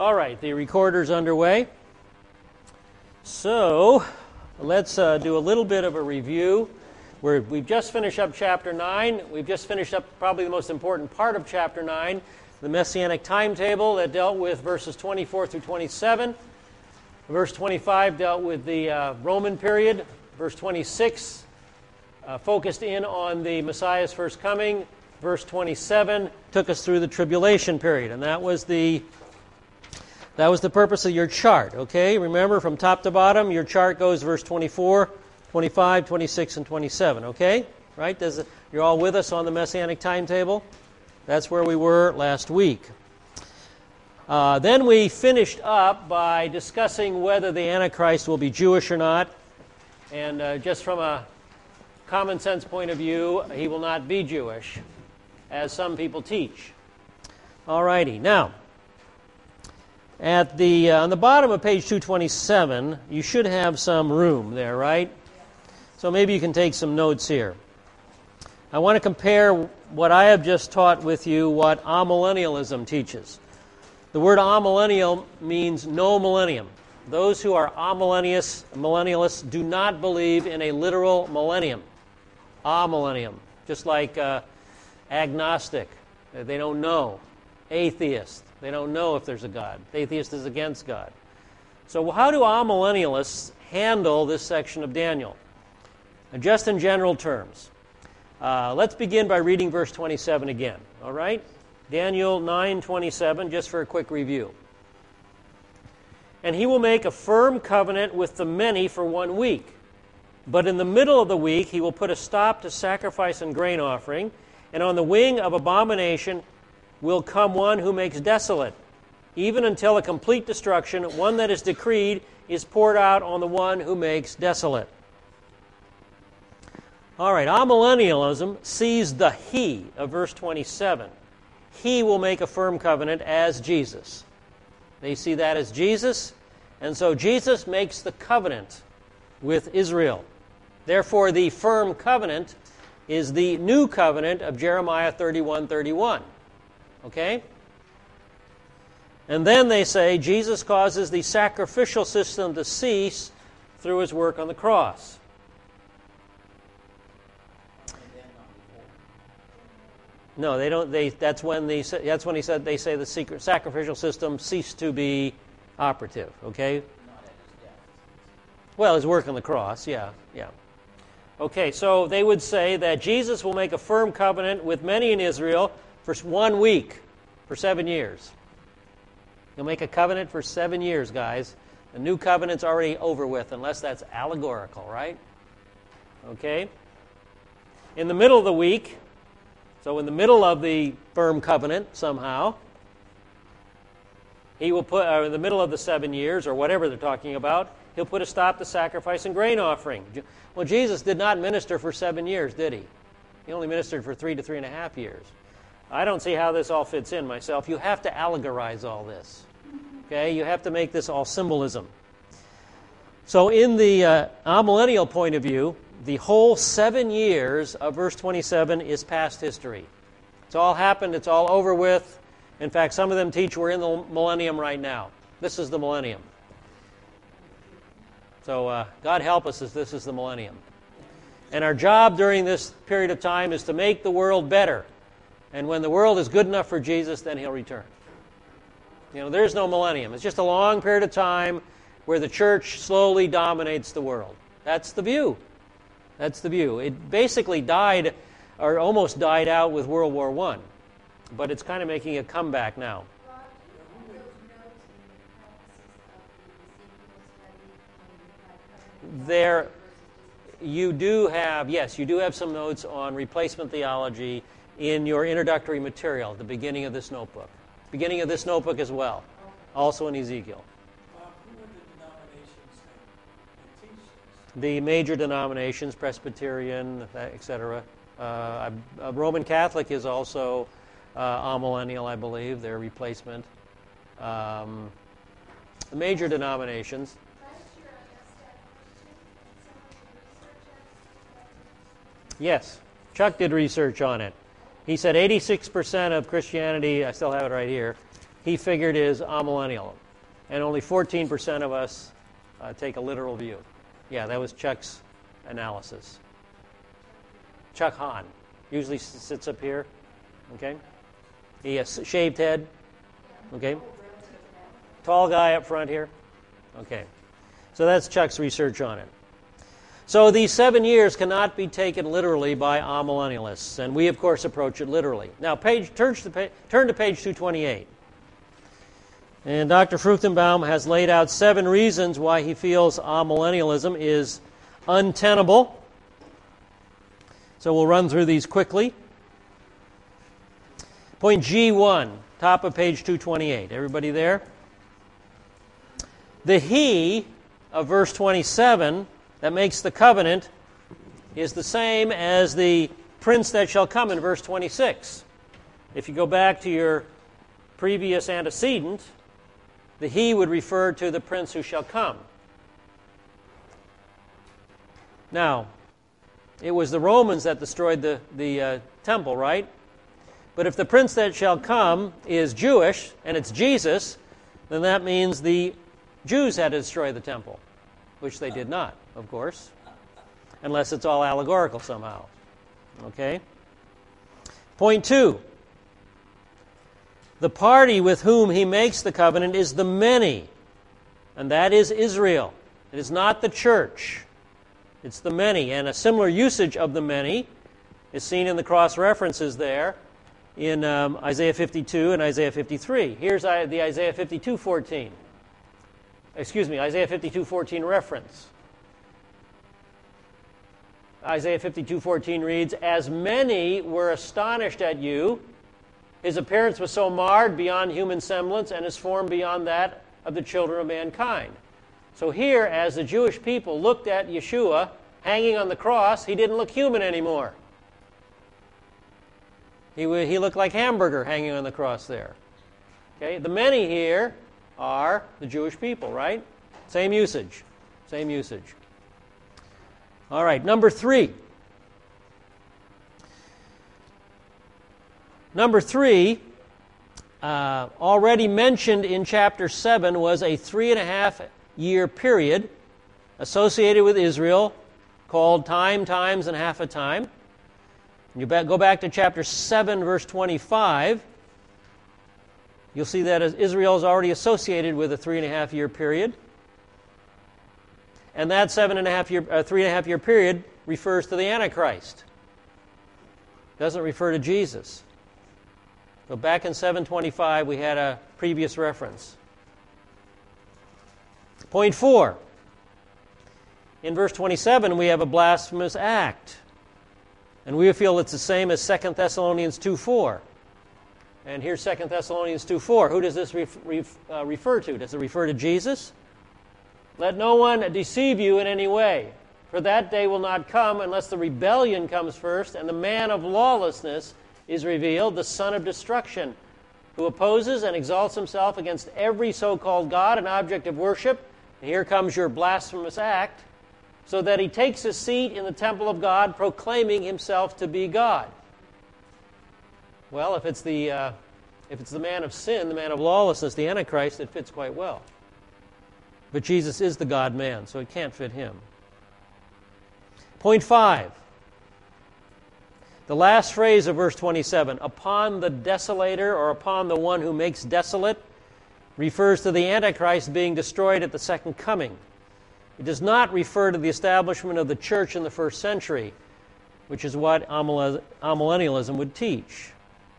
All right, the recorder's underway. So, let's do a little bit of a review. We've just finished up chapter 9. We've just finished up probably the most important part of chapter 9, the Messianic timetable that dealt with verses 24 through 27. Verse 25 dealt with the Roman period. Verse 26 focused in on the Messiah's first coming. Verse 27 took us through the tribulation period, and that was the purpose of your chart, okay? Remember, from top to bottom, your chart goes verse 24, 25, 26, and 27, okay? Right? You're all with us on the Messianic timetable? That's where we were last week. Then we finished up by discussing whether the Antichrist will be Jewish or not. And just from a common sense point of view, he will not be Jewish, as some people teach. All righty. Now, on the bottom of page 227, you should have some room there, right? So maybe you can take some notes here. I want to compare what I have just taught with you, what amillennialism teaches. The word amillennial means no millennium. Those who are amillennialists do not believe in a literal millennium. Amillennium, just like agnostic, they don't know. Atheist, they don't know if there's a God. Atheist is against God. So how do amillennialists handle this section of Daniel? Just in general terms. Let's begin by reading verse 27 again, all right? Daniel 9:27, just for a quick review. And he will make a firm covenant with the many for 1 week. But in the middle of the week he will put a stop to sacrifice and grain offering, and on the wing of abomination will come one who makes desolate, even until a complete destruction, one that is decreed, is poured out on the one who makes desolate. All right, amillennialism sees the he of verse 27. He will make a firm covenant as Jesus. They see that as Jesus, and so Jesus makes the covenant with Israel. Therefore, the firm covenant is the new covenant of Jeremiah 31:31. Okay? And then they say Jesus causes the sacrificial system to cease through his work on the cross. No, they don't. That's when he said they say the sacrificial system ceased to be operative. Okay. Well, his work on the cross. Yeah. Okay, so they would say that Jesus will make a firm covenant with many in Israel for 1 week, for 7 years. He'll make a covenant for 7 years, guys. The new covenant's already over with, unless that's allegorical, right? Okay. In the middle of the week. So in the middle of the firm covenant, somehow, he will put, in the middle of the 7 years, or whatever they're talking about, he'll put a stop to sacrifice and grain offering. Well, Jesus did not minister for 7 years, did he? He only ministered for 3 to 3.5 years. I don't see how this all fits in myself. You have to allegorize all this. Okay? You have to make this all symbolism. So in the amillennial point of view, the whole 7 years of verse 27 is past history. It's all happened. It's all over with. In fact, some of them teach we're in the millennium right now. This is the millennium. So God help us as this is the millennium. And our job during this period of time is to make the world better. And when the world is good enough for Jesus, then he'll return. There's no millennium. It's just a long period of time where the church slowly dominates the world. That's the view. That's the view. It basically died, or almost died out with World War I. But it's kind of making a comeback now. There, you do have some notes on replacement theology in your introductory material at the beginning of this notebook. Beginning of this notebook as well. Also in Ezekiel. The major denominations, Presbyterian, etc. Roman Catholic is also amillennial, I believe, their replacement. The major denominations. Yes, Chuck did research on it. He said 86% of Christianity, I still have it right here, he figured is amillennial. And only 14% of us take a literal view. Yeah, that was Chuck's analysis. Chuck Hahn usually sits up here. Okay? He has shaved head. Okay? Tall guy up front here. Okay. So that's Chuck's research on it. So these 7 years cannot be taken literally by amillennialists, and we, of course, approach it literally. Now, turn to page 228. And Dr. Fruchtenbaum has laid out 7 reasons why he feels amillennialism is untenable. So we'll run through these quickly. Point G1, top of page 228. Everybody there? The he of verse 27 that makes the covenant is the same as the prince that shall come in verse 26. If you go back to your previous antecedent, the he would refer to the prince who shall come. Now, it was the Romans that destroyed the temple, right? But if the prince that shall come is Jewish, and it's Jesus, then that means the Jews had to destroy the temple, which they did not, of course, unless it's all allegorical somehow. Okay? Point 2. The party with whom he makes the covenant is the many, and that is Israel. It is not the church. It's the many, and a similar usage of the many is seen in the cross-references there in Isaiah 52 and Isaiah 53. Here's the Isaiah 52:14. Isaiah 52:14 reference. Isaiah 52:14 reads, "As many were astonished at you, his appearance was so marred beyond human semblance, and his form beyond that of the children of mankind." So here, as the Jewish people looked at Yeshua hanging on the cross, he didn't look human anymore. He looked like hamburger hanging on the cross there. Okay, the many here are the Jewish people, right? Same usage. Same usage. All right, number 3. Number 3, already mentioned in chapter 7, was a 3.5-year period associated with Israel called time, times, and half a time. You go back to chapter 7, verse 25. You'll see that Israel is already associated with a 3.5-year period. And that 3.5-year period refers to the Antichrist. It doesn't refer to Jesus. So back in 725, we had a previous reference. Point 4. In verse 27, we have a blasphemous act. And we feel it's the same as 2 Thessalonians 2:4. And here's 2 Thessalonians 2:4. Who does this refer to? Does it refer to Jesus? "Let no one deceive you in any way, for that day will not come unless the rebellion comes first, and the man of lawlessness is revealed, the son of destruction, who opposes and exalts himself against every so-called God and object of worship." And here comes your blasphemous act. "So that he takes his seat in the temple of God, proclaiming himself to be God." Well, if it's the man of sin, the man of lawlessness, the Antichrist, it fits quite well. But Jesus is the God-man, so it can't fit him. Point 5. The last phrase of verse 27, "upon the desolator," or "upon the one who makes desolate," refers to the Antichrist being destroyed at the second coming. It does not refer to the establishment of the church in the first century, which is what amillennialism would teach.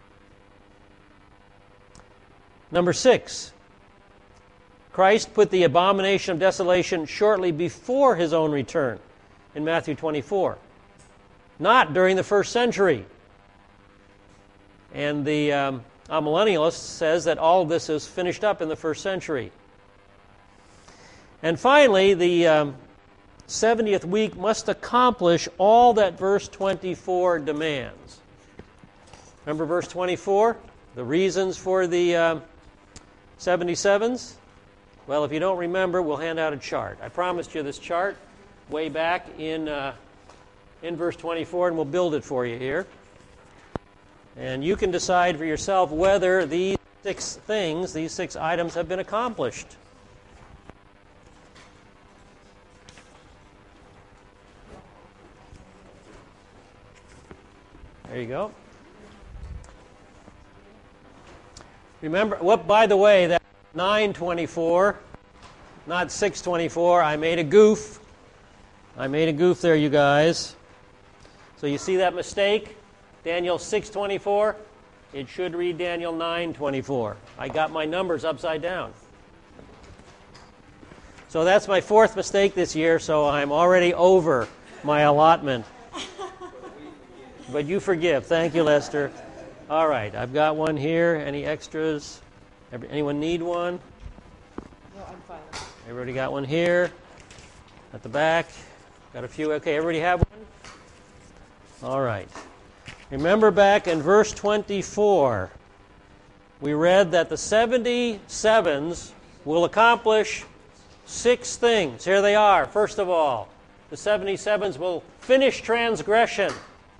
Number 6. Christ put the abomination of desolation shortly before his own return in Matthew 24, not during the first century. And the amillennialist says that all of this is finished up in the first century. And finally, the 70th week must accomplish all that verse 24 demands. Remember verse 24? The reasons for the 77s? Well, if you don't remember, we'll hand out a chart. I promised you this chart way back in verse 24, and we'll build it for you here. And you can decide for yourself whether these 6 things, these 6 items have been accomplished. There you go. Remember, by the way, that 9:24, not 6:24. I made a goof. I made a goof there, you guys. So you see that mistake? Daniel 6:24. It should read Daniel 9:24. I got my numbers upside down. So that's my 4th mistake this year, so I'm already over my allotment. But you forgive. Thank you, Lester. All right, I've got one here. Any extras? Anyone need one? No, I'm fine. Everybody got one here? At the back? Got a few. Okay, everybody have one? All right. Remember back in verse 24, we read that the 77s will accomplish 6 things. Here they are. First of all, the 77s will finish transgression.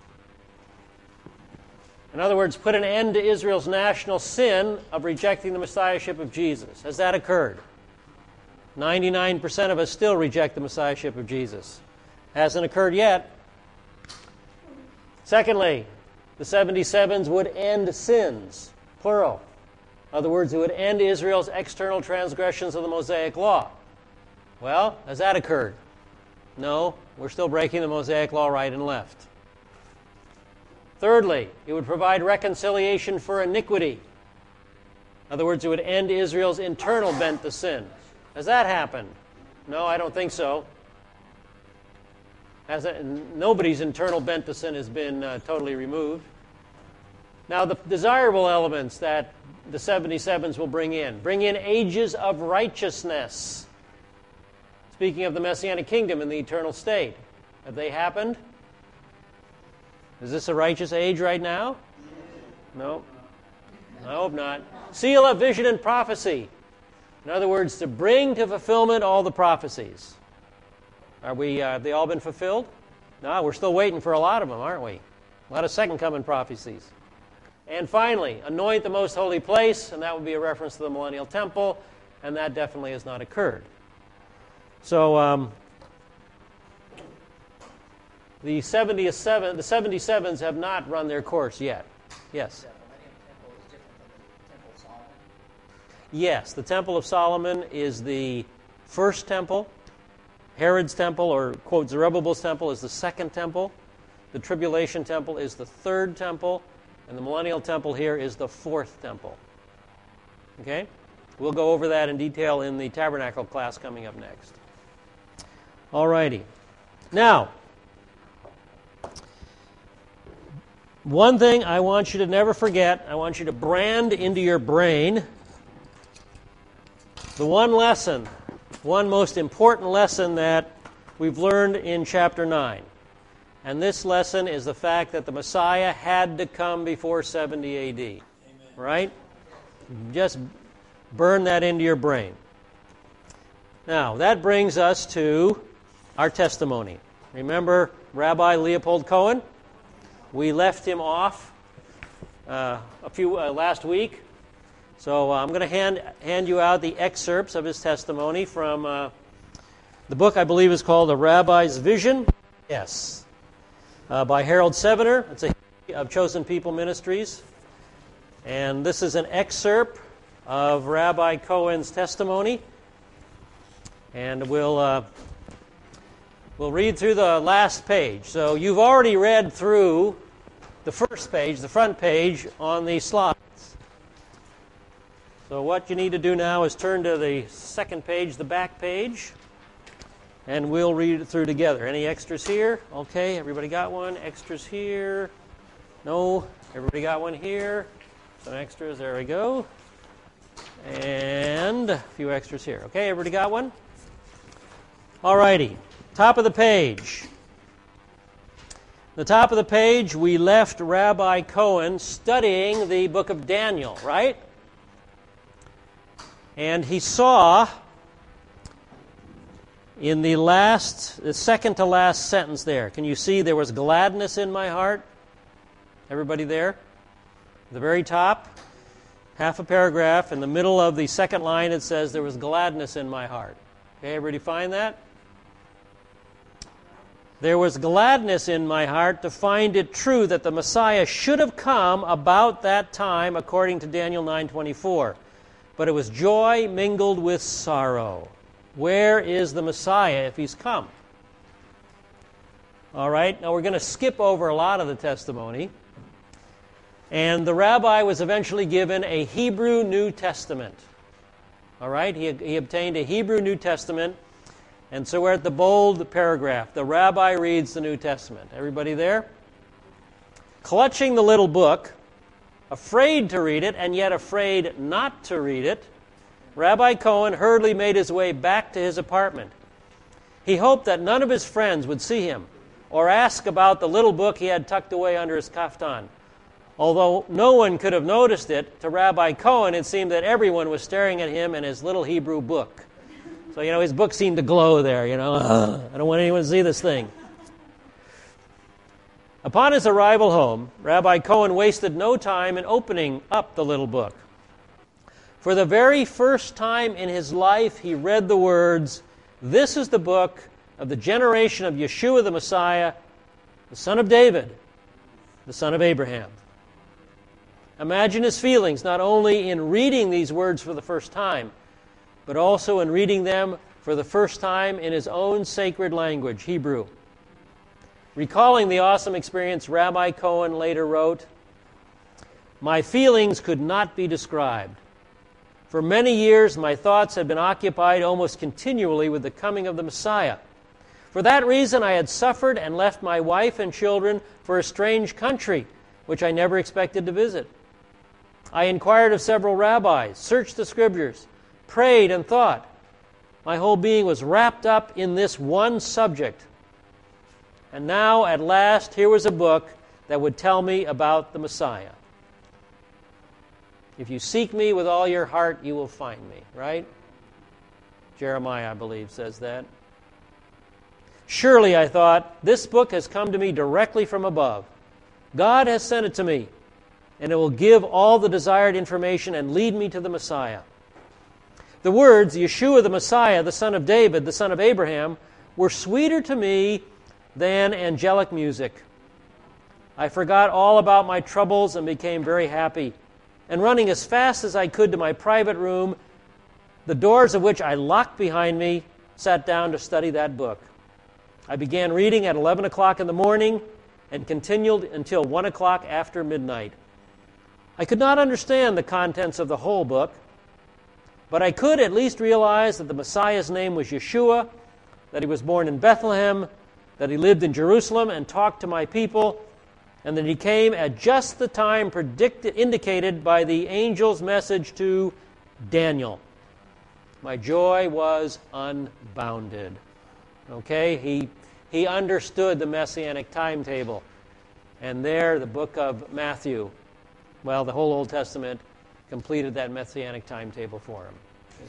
In other words, put an end to Israel's national sin of rejecting the Messiahship of Jesus. Has that occurred? 99% of us still reject the Messiahship of Jesus. Hasn't occurred yet. Secondly, the 77s would end sins, plural. In other words, it would end Israel's external transgressions of the Mosaic Law. Well, has that occurred? No, we're still breaking the Mosaic Law right and left. Thirdly, it would provide reconciliation for iniquity. In other words, it would end Israel's internal bent to sin. Has that happened? No, I don't think so. Nobody's internal bent to sin has been totally removed. Now, the desirable elements that the 77s will bring in ages of righteousness. Speaking of the Messianic kingdom and the eternal state. Have they happened? Is this a righteous age right now? No. I hope not. Seal of vision and prophecy. In other words, to bring to fulfillment all the prophecies. Have they all been fulfilled? No, we're still waiting for a lot of them, aren't we? A lot of second coming prophecies. And finally, anoint the most holy place, and that would be a reference to the millennial temple, and that definitely has not occurred. So, the 77s have not run their course yet. Yes? The Millennium Temple is different than the Temple of Solomon? Yes, the Temple of Solomon is the first temple. Herod's temple, or quote, Zerubbabel's temple, is the second temple. The Tribulation temple is the third temple. And the Millennial temple here is the fourth temple. Okay? We'll go over that in detail in the Tabernacle class coming up next. All righty. Now, one thing I want you to never forget, I want you to brand into your brain the one most important lesson that we've learned in chapter 9. And this lesson is the fact that the Messiah had to come before 70 A.D. Amen. Right? Just burn that into your brain. Now, that brings us to our testimony. Remember Rabbi Leopold Cohen? We left him off last week. So I'm going to hand you out the excerpts of his testimony from the book I believe is called A Rabbi's Vision. Yes. By Harold Sevener. It's a history of Chosen People Ministries. And this is an excerpt of Rabbi Cohen's testimony. And we'll read through the last page. So you've already read through the first page, the front page, on the slides. So what you need to do now is turn to the second page, the back page, and we'll read it through together. Any extras here? Okay, everybody got one. Extras here? No. Everybody got one here? Some extras. There we go. And a few extras here. Okay, everybody got one? All righty. Top of the page. The top of the page, we left Rabbi Cohen studying the book of Daniel, right? And he saw in the second to last sentence there, can you see there was gladness in my heart? Everybody there? At the very top. half a paragraph. In the middle of the second line it says, there was gladness in my heart. Okay, everybody find that? There was gladness in my heart to find it true that the Messiah should have come about that time, according to Daniel 9:24. But it was joy mingled with sorrow. Where is the Messiah if he's come? All right, now we're going to skip over a lot of the testimony. And the rabbi was eventually given a Hebrew New Testament. All right, he obtained a Hebrew New Testament. And so we're at the bold paragraph. The rabbi reads the New Testament. Everybody there? Clutching the little book, afraid to read it, and yet afraid not to read it, Rabbi Cohen hurriedly made his way back to his apartment. He hoped that none of his friends would see him or ask about the little book he had tucked away under his kaftan. Although no one could have noticed it, to Rabbi Cohen it seemed that everyone was staring at him and his little Hebrew book. So, his book seemed to glow there, I don't want anyone to see this thing. Upon his arrival home, Rabbi Cohen wasted no time in opening up the little book. For the very first time in his life, he read the words, "This is the book of the generation of Yeshua the Messiah, the son of David, the son of Abraham." Imagine his feelings, not only in reading these words for the first time, but also in reading them for the first time in his own sacred language, Hebrew. Recalling the awesome experience, Rabbi Cohen later wrote, "My feelings could not be described. For many years, my thoughts had been occupied almost continually with the coming of the Messiah. For that reason, I had suffered and left my wife and children for a strange country, which I never expected to visit. I inquired of several rabbis, searched the scriptures, prayed and thought. My whole being was wrapped up in this one subject. And now, at last, here was a book that would tell me about the Messiah. If you seek me with all your heart, you will find me," right? Jeremiah, I believe, says that. Surely, I thought, this book has come to me directly from above. God has sent it to me, and it will give all the desired information and lead me to the Messiah. The words, Yeshua the Messiah, the son of David, the son of Abraham, were sweeter to me than angelic music. I forgot all about my troubles and became very happy. And running as fast as I could to my private room, the doors of which I locked behind me, sat down to study that book. I began reading at 11 o'clock in the morning and continued until 1 o'clock after midnight. I could not understand the contents of the whole book, but I could at least realize that the Messiah's name was Yeshua, that he was born in Bethlehem, that he lived in Jerusalem and talked to my people, and that he came at just the time indicated by the angel's message to Daniel. My joy was unbounded. Okay, he understood the Messianic timetable. And there, the book of Matthew, well, the whole Old Testament completed that Messianic timetable for him.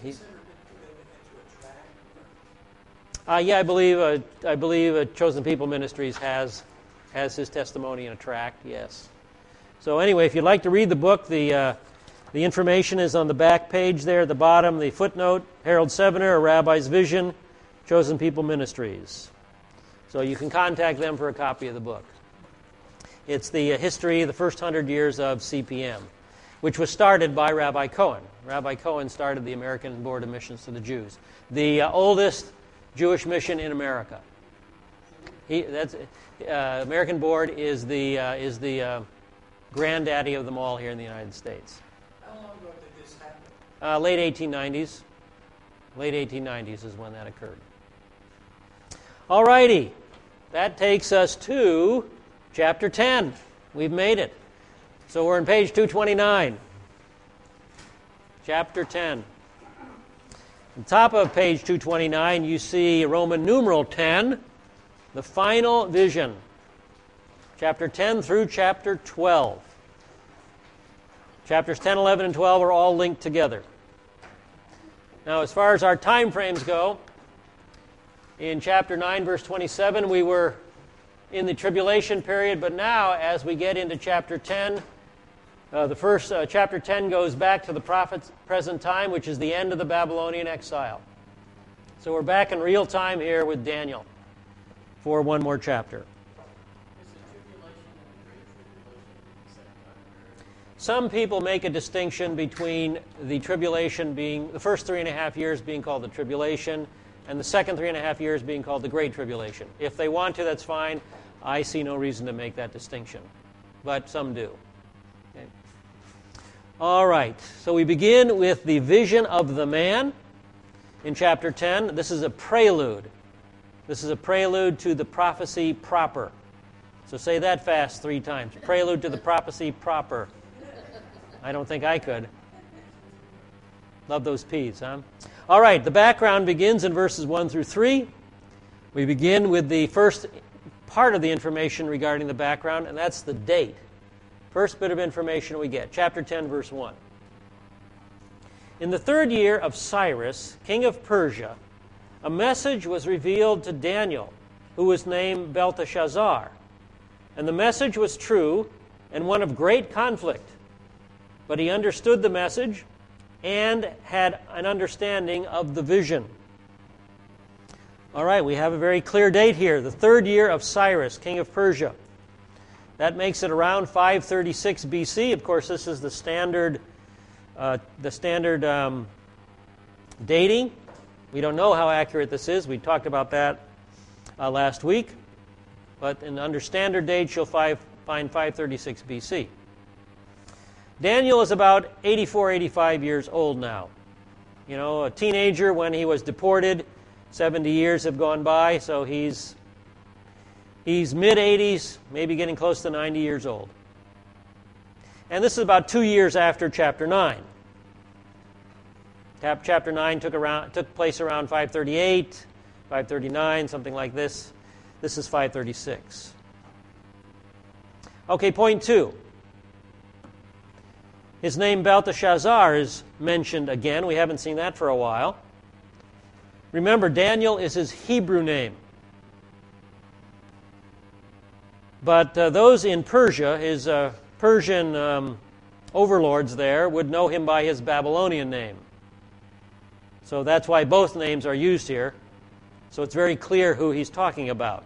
Yeah, I believe Chosen People Ministries has his testimony in a tract. Yes. So anyway, if you'd like to read the book, the information is on the back page there at the bottom. The footnote: Harold Sevener, A Rabbi's Vision, Chosen People Ministries. So you can contact them for a copy of the book. It's the history, the first 100 years of CPM, which was started by Rabbi Cohen. Rabbi Cohen started the American Board of Missions to the Jews, the oldest Jewish mission in America. American Board is the granddaddy of them all here in the United States. How long ago did this happen? Late 1890s. Late 1890s is when that occurred. All righty. That takes us to chapter 10. We've made it. So we're on page 229. Chapter 10. On top of page 229, you see Roman numeral 10, the final vision. Chapter 10 through chapter 12. Chapters 10, 11, and 12 are all linked together. Now, as far as our time frames go, in chapter 9, verse 27, we were in the tribulation period, but now, as we get into chapter 10, The first, chapter 10, goes back to the prophet's present time, which is the end of the Babylonian exile. So we're back in real time here with Daniel for one more chapter. Some people make a distinction between the tribulation being, the first 3.5 years being called the tribulation, and the second 3.5 years being called the Great Tribulation. If they want to, that's fine. I see no reason to make that distinction, but some do. Okay. All right, so we begin with the vision of the man in chapter 10. This is a prelude. This is a prelude to the prophecy proper. So say that fast 3 times. Prelude to the prophecy proper. I don't think I could. Love those P's, huh? All right, the background begins in verses 1 through 3. We begin with the first part of the information regarding the background, and that's the date. First bit of information we get, chapter 10, verse 1. In the 3rd year of Cyrus, king of Persia, a message was revealed to Daniel, who was named Belteshazzar. And the message was true and one of great conflict. But he understood the message and had an understanding of the vision. All right, we have a very clear date here, the 3rd year of Cyrus, king of Persia. That makes it around 536 BC. Of course, this is the standard dating. We don't know how accurate this is. We talked about that last week. But under standard dates, you'll find 536 BC. Daniel is about 84, 85 years old now. You know, a teenager when he was deported. 70 years have gone by, so he's mid-80s, maybe getting close to 90 years old. And this is about 2 years after chapter 9. Chapter 9 took place around 538, 539, something like this. This is 536. Okay, point 2. His name Belteshazzar is mentioned again. We haven't seen that for a while. Remember, Daniel is his Hebrew name. But those in Persia, his Persian overlords there, would know him by his Babylonian name. So that's why both names are used here. So it's very clear who he's talking about.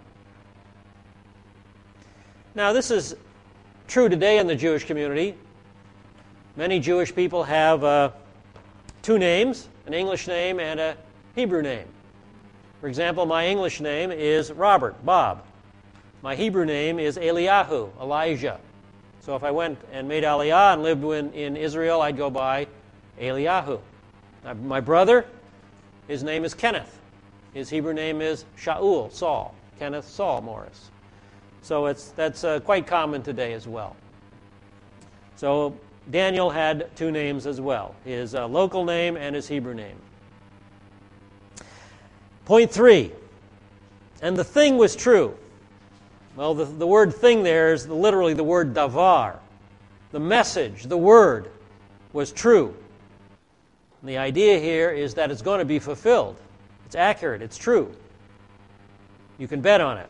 Now, this is true today in the Jewish community. Many Jewish people have 2 names, an English name and a Hebrew name. For example, my English name is Robert, Bob. My Hebrew name is Eliyahu, Elijah. So if I went and made Aliyah and lived in Israel, I'd go by Eliyahu. My brother, his name is Kenneth. His Hebrew name is Shaul, Saul. Kenneth Saul Morris. So that's quite common today as well. So Daniel had 2 names as well, his local name and his Hebrew name. Point 3, and the thing was true. Well, the word thing there is literally the word davar. The message, the word, was true. And the idea here is that it's going to be fulfilled. It's accurate, it's true. You can bet on it.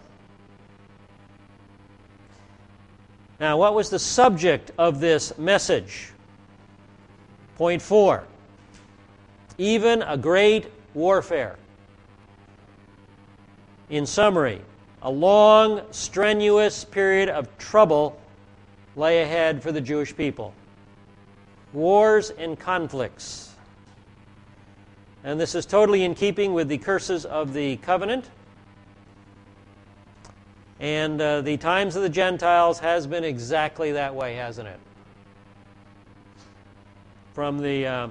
Now, what was the subject of this message? Point 4, even a great warfare. In summary, a long, strenuous period of trouble lay ahead for the Jewish people. Wars and conflicts. And this is totally in keeping with the curses of the covenant. And the times of the Gentiles has been exactly that way, hasn't it? From the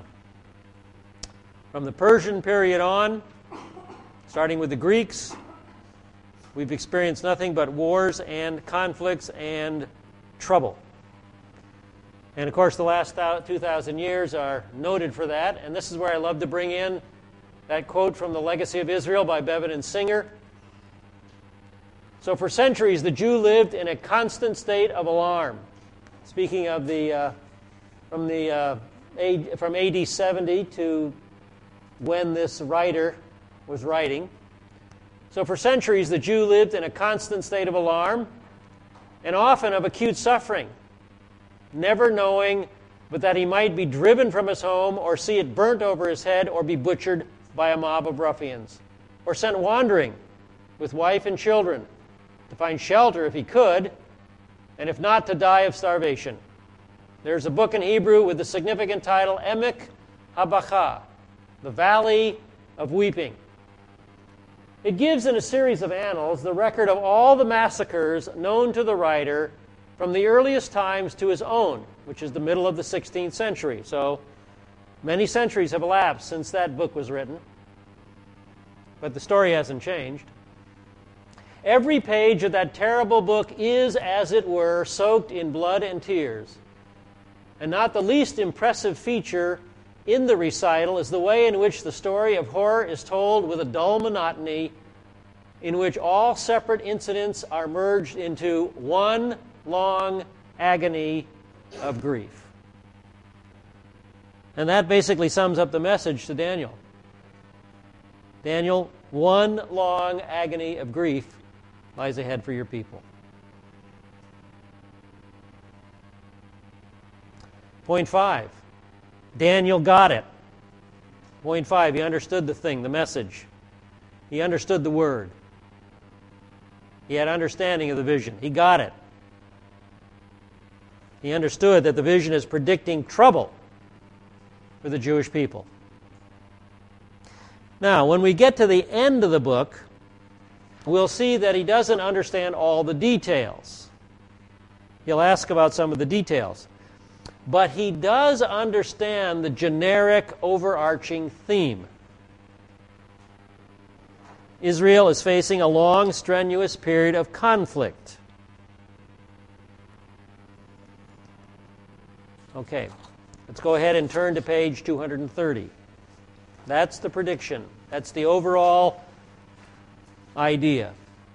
Persian period on, starting with the Greeks, we've experienced nothing but wars and conflicts and trouble. And of course, the last 2,000 years are noted for that. And this is where I love to bring in that quote from The Legacy of Israel by Bevan and Singer. So for centuries, the Jew lived in a constant state of alarm. Speaking of from AD 70 to when this writer was writing. So for centuries, the Jew lived in a constant state of alarm and often of acute suffering. never knowing but that he might be driven from his home, or see it burnt over his head, or be butchered by a mob of ruffians, or sent wandering with wife and children to find shelter if he could, and if not, to die of starvation. There's a book in Hebrew with the significant title Emek HaBaka, the Valley of Weeping. It gives in a series of annals the record of all the massacres known to the writer from the earliest times to his own, which is the middle of the 16th century. So many centuries have elapsed since that book was written, but the story hasn't changed. Every page of that terrible book is, as it were, soaked in blood and tears. And not the least impressive feature in the recital is the way in which the story of horror is told with a dull monotony, in which all separate incidents are merged into one long agony of grief. And that basically sums up the message to Daniel. Daniel, one long agony of grief lies ahead for your people. Point 5. Daniel got it. Point 5. He understood the thing, the message. He understood the word. He had understanding of the vision. He got it. He understood that the vision is predicting trouble for the Jewish people. Now, when we get to the end of the book, we'll see that he doesn't understand all the details. He'll ask about some of the details. But he does understand the generic overarching theme. Israel is facing a long, strenuous period of conflict. Okay, let's go ahead and turn to page 230. That's the prediction. That's the overall idea.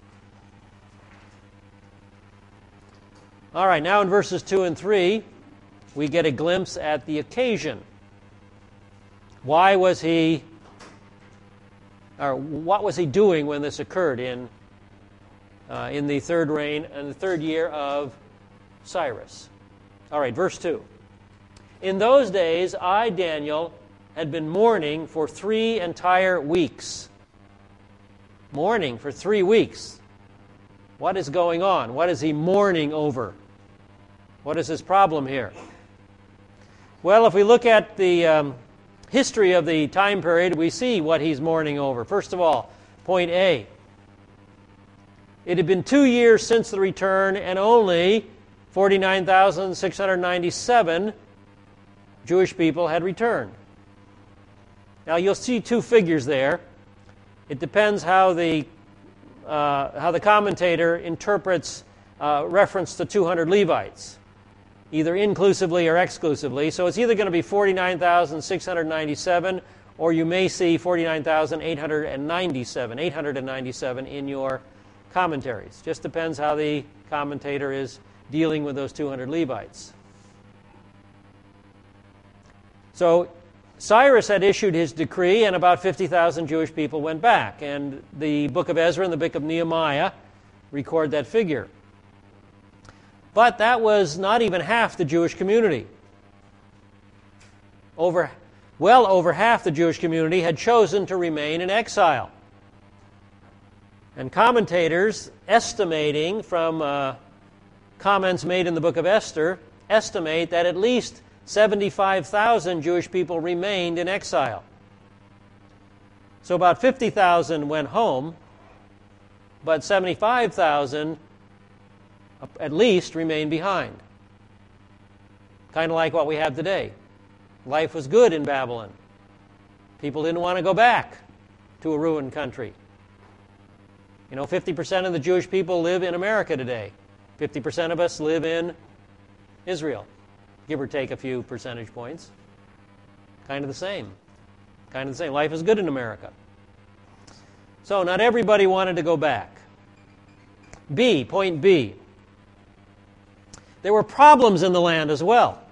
All right, now in verses 2 and 3, we get a glimpse at the occasion. Why was he, or what was he doing when this occurred in the third reign and the third year of Cyrus? All right, verse 2. In those days, I, Daniel, had been mourning for 3 entire weeks. Mourning for 3 weeks. What is going on? What is he mourning over? What is his problem here? Well, if we look at the history of the time period, we see what he's mourning over. First of all, point A. It had been 2 years since the return, and only 49,697 Jewish people had returned. Now, you'll see 2 figures there. It depends how the commentator interprets reference to 200 Levites, either inclusively or exclusively. So it's either going to be 49,697, or you may see 49,897 in your commentaries. Just depends how the commentator is dealing with those 200 Levites. So Cyrus had issued his decree, and about 50,000 Jewish people went back. And the book of Ezra and the book of Nehemiah record that figure. But that was not even half the Jewish community. Well over half the Jewish community had chosen to remain in exile. And commentators, estimating from comments made in the book of Esther, estimate that at least 75,000 Jewish people remained in exile. So about 50,000 went home, but 75,000 at least remained behind. Kind of like what we have today. Life was good in Babylon. People didn't want to go back to a ruined country. 50% of the Jewish people live in America today. 50% of us live in Israel. Give or take a few percentage points. Kind of the same. Life is good in America. So not everybody wanted to go back. Point B. There were problems in the land as well.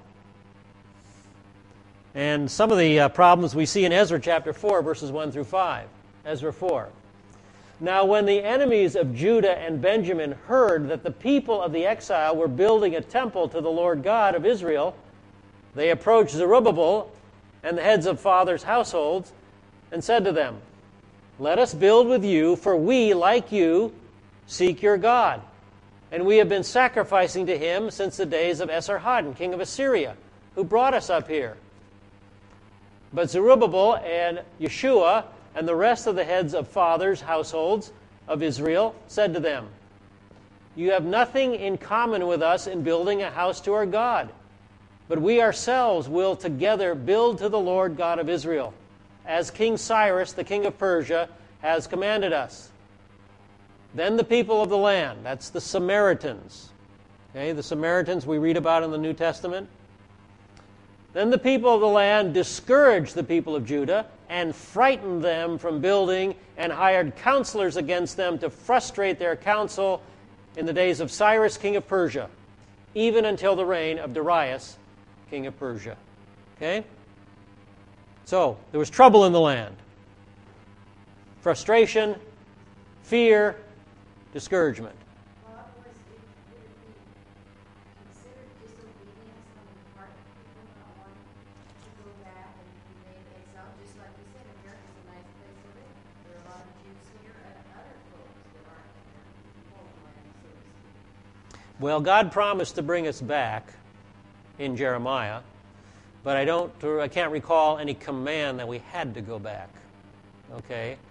And some of the problems we see in Ezra chapter 4, verses 1 through 5. Ezra 4. Now when the enemies of Judah and Benjamin heard that the people of the exile were building a temple to the Lord God of Israel, they approached Zerubbabel and the heads of fathers' households and said to them, "Let us build with you, for we, like you, seek your God. And we have been sacrificing to him since the days of Esarhaddon, king of Assyria, who brought us up here." But Zerubbabel and Yeshua and the rest of the heads of fathers' households of Israel said to them, "You have nothing in common with us in building a house to our God, but we ourselves will together build to the Lord God of Israel, as King Cyrus, the king of Persia, has commanded us." Then the people of the land, that's the Samaritans, okay, the Samaritans we read about in the New Testament. Then the people of the land discouraged the people of Judah and frightened them from building and hired counselors against them to frustrate their counsel in the days of Cyrus, king of Persia, even until the reign of Darius, king of Persia. Okay? So, there was trouble in the land. Frustration, fear, discouragement. Would it be considered disobedience on the part of people not wanting to go back and remain exiled? Just like you said, America's a nice place to live. There are a lot of Jews here and other folks that aren't homeland, so to speak. Well, God promised to bring us back in Jeremiah, but I can't recall any command that we had to go back. Okay?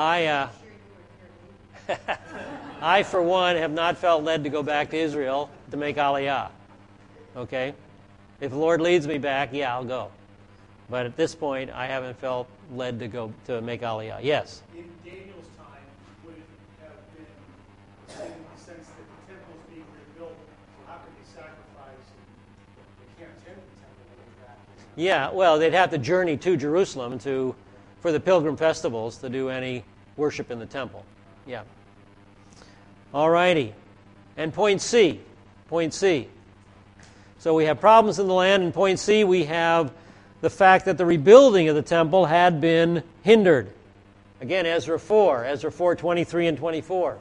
I, for one, have not felt led to go back to Israel to make Aliyah. Okay? If the Lord leads me back, yeah, I'll go. But at this point, I haven't felt led to go to make Aliyah. Yes? In Daniel's time, would it have been in the sense that the temple's being rebuilt, so how could they sacrifice? They can't attend the temple when they're back. Yeah, well, they'd have to journey to Jerusalem for the pilgrim festivals to do any worship in the temple. Yeah. All righty. And point C. Point C. So we have problems in the land. In point C, we have the fact that the rebuilding of the temple had been hindered. Again, Ezra 4, 23 and 24.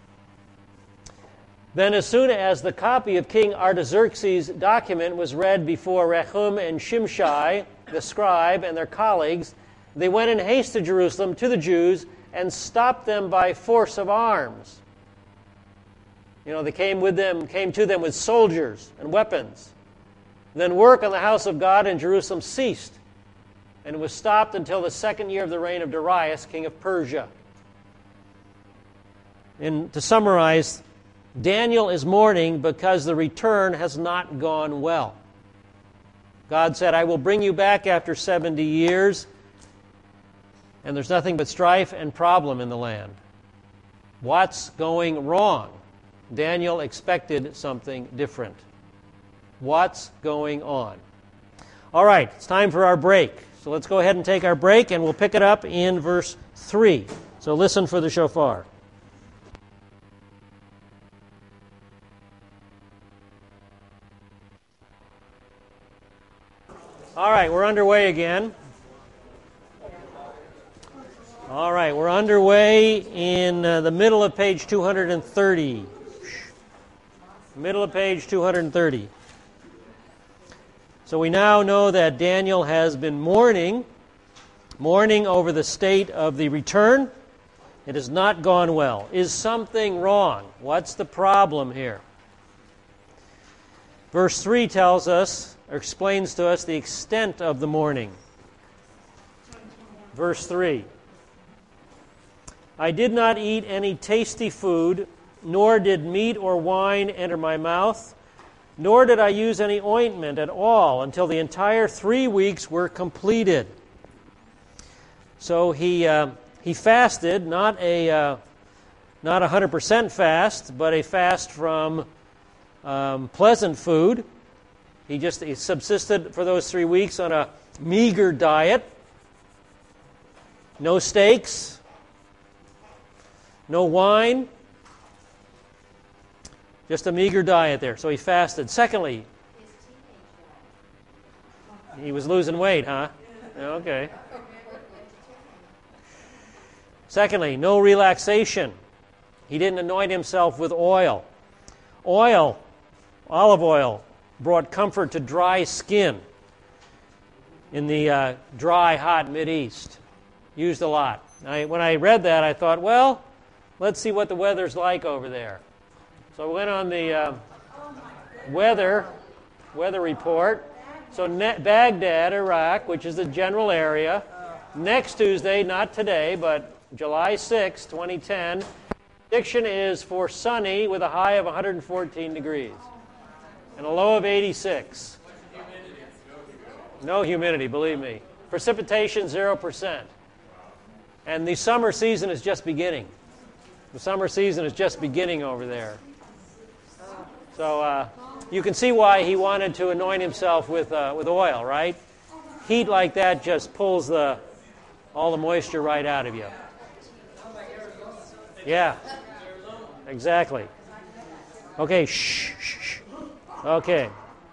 Then as soon as the copy of King Artaxerxes' document was read before Rehum and Shimshai, the scribe, and their colleagues, they went in haste to Jerusalem to the Jews and stopped them by force of arms. You know, they came to them with soldiers and weapons. Then work on the house of God in Jerusalem ceased, and it was stopped until the second year of the reign of Darius, king of Persia. And to summarize, Daniel is mourning because the return has not gone well. God said, "I will bring you back after 70 years, and there's nothing but strife and problem in the land." What's going wrong? Daniel expected something different. What's going on? All right, it's time for our break. So let's go ahead and take our break, and we'll pick it up in verse 3. So listen for the shofar. All right, we're underway again. All right, we're underway in the middle of page 230. Middle of page 230. So we now know that Daniel has been mourning over the state of the return. It has not gone well. Is something wrong? What's the problem here? Verse 3 tells us, or explains to us, the extent of the mourning. Verse 3. "I did not eat any tasty food, nor did meat or wine enter my mouth, nor did I use any ointment at all until the entire 3 weeks were completed." So he fasted, not a 100% fast, but a fast from pleasant food. He subsisted for those 3 weeks on a meager diet. No steaks, no wine, just a meager diet there. So he fasted. Secondly, he was losing weight, huh? Okay. Secondly, no relaxation. He didn't anoint himself with oil. Oil, olive oil, brought comfort to dry skin in the dry, hot Mideast. Used a lot. When I read that, I thought, well, let's see what the weather's like over there. So I went on the weather report. So Baghdad, Iraq, which is the general area, next Tuesday, not today, but July 6, 2010, prediction is for sunny with a high of 114 degrees and a low of 86. No humidity, believe me. Precipitation, 0%. And the summer season is just beginning. The summer season is just beginning over there. So you can see why he wanted to anoint himself with oil, right? Heat like that just pulls all the moisture right out of you. Yeah, exactly. Okay, shh. Okay.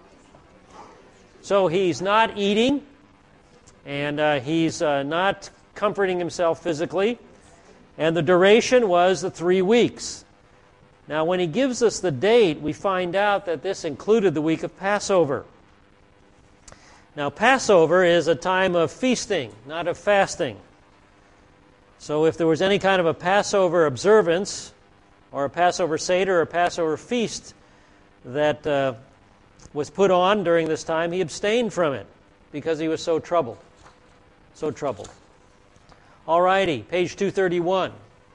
So he's not eating, and he's not comforting himself physically, and the duration was the 3 weeks. Now, when he gives us the date, we find out that this included the week of Passover. Now, Passover is a time of feasting, not of fasting. So if there was any kind of a Passover observance, or a Passover Seder, or a Passover feast that was put on during this time, he abstained from it because he was so troubled. So troubled. All righty, page 231.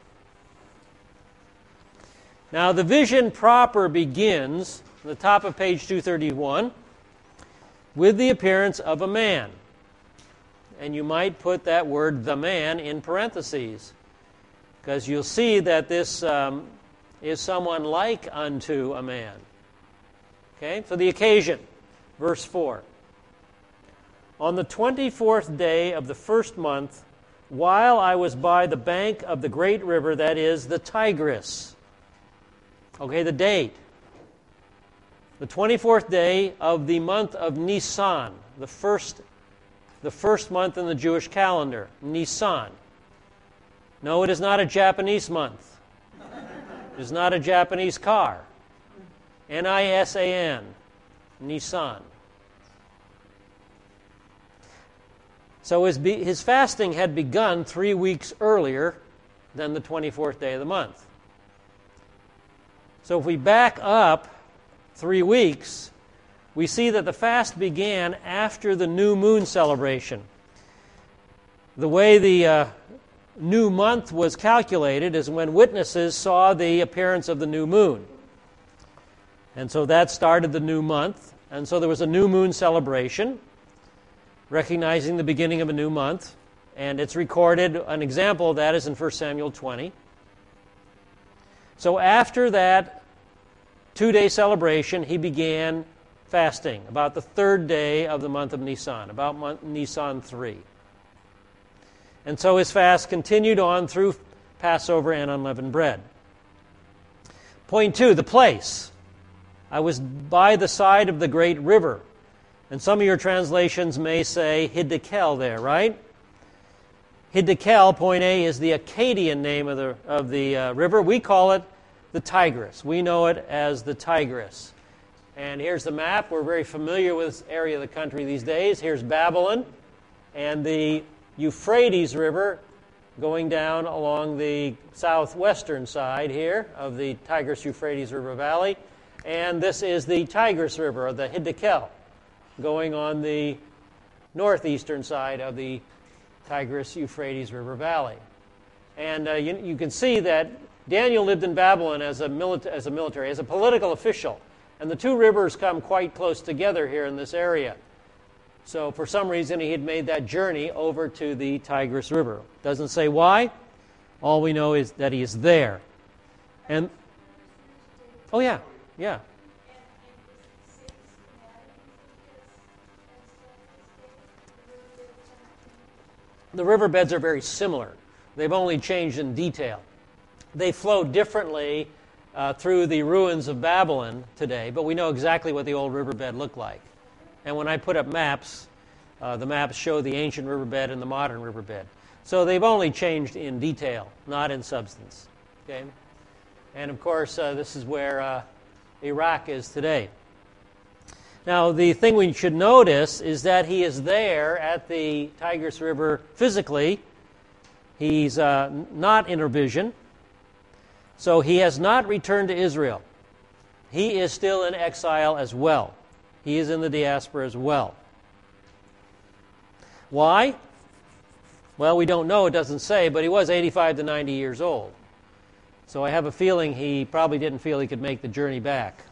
Now, the vision proper begins, at the top of page 231, with the appearance of a man. And you might put that word, the man, in parentheses, because you'll see that this is someone like unto a man. Okay, so the occasion, verse 4. On the 24th day of the first month, while I was by the bank of the great river, that is, the Tigris. Okay, the date. The 24th day of the month of Nisan, the first month in the Jewish calendar, Nisan. No, it is not a Japanese month. It is not a Japanese car. Nisan, Nisan. So his fasting had begun 3 weeks earlier than the 24th day of the month. So if we back up 3 weeks, we see that the fast began after the new moon celebration. The way the new month was calculated is when witnesses saw the appearance of the new moon. And so that started the new month. And so there was a new moon celebration, recognizing the beginning of a new month. And it's recorded, an example of that is in 1 Samuel 20. So after that 2-day celebration, he began fasting, about the 3rd day of the month of Nisan, about Nisan 3. And so his fast continued on through Passover and unleavened bread. Point 2, the place. I was by the side of the great river. And some of your translations may say Hiddekel there, right? Hiddekel, point A, is the Akkadian name of the river. We call it the Tigris. We know it as the Tigris. And here's the map. We're very familiar with this area of the country these days. Here's Babylon and the Euphrates River going down along the southwestern side here of the Tigris-Euphrates River Valley. And this is the Tigris River, or the Hiddekel, going on the northeastern side of the Tigris-Euphrates River Valley. And you can see that Daniel lived in Babylon as a political official. And the two rivers come quite close together here in this area. So for some reason he had made that journey over to the Tigris River. Doesn't say why. All we know is that he is there. And oh yeah. The riverbeds are very similar. They've only changed in detail. They flow differently through the ruins of Babylon today, but we know exactly what the old riverbed looked like. And when I put up maps, the maps show the ancient riverbed and the modern riverbed. So they've only changed in detail, not in substance. Okay? And of course, this is where Iraq is today. Now, the thing we should notice is that he is there at the Tigris River physically. He's not in our vision. So he has not returned to Israel. He is still in exile as well. He is in the diaspora as well. Why? Well, we don't know. It doesn't say, but he was 85 to 90 years old. So I have a feeling he probably didn't feel he could make the journey back.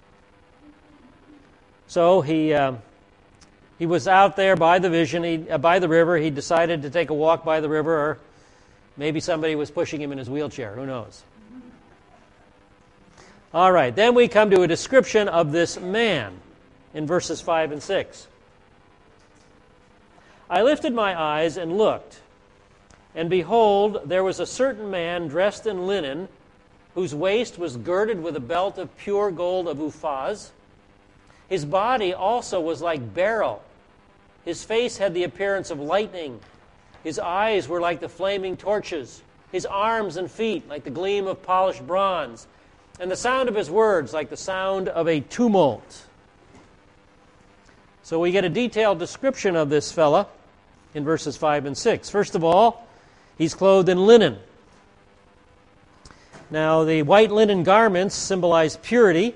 So he was out there by the vision, by the river. He decided to take a walk by the river, or maybe somebody was pushing him in his wheelchair. Who knows? All right, then we come to a description of this man in verses 5 and 6. I lifted my eyes and looked, and behold, there was a certain man dressed in linen, whose waist was girded with a belt of pure gold of Uphaz. His body also was like beryl. His face had the appearance of lightning. His eyes were like the flaming torches. His arms and feet like the gleam of polished bronze. And the sound of his words like the sound of a tumult. So we get a detailed description of this fella in verses 5 and 6. First of all, he's clothed in linen. Now, the white linen garments symbolize purity,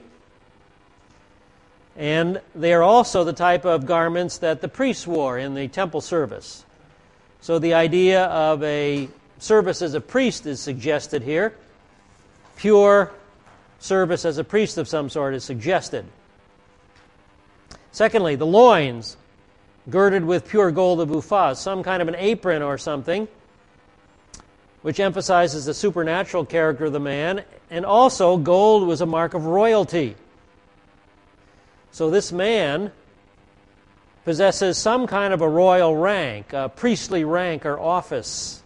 and they are also the type of garments that the priests wore in the temple service. So the idea of a service as a priest is suggested here. Pure service as a priest of some sort is suggested. Secondly, the loins girded with pure gold of Uphaz, some kind of an apron or something, which emphasizes the supernatural character of the man, and also gold was a mark of royalty. So this man possesses some kind of a royal rank, a priestly rank or office.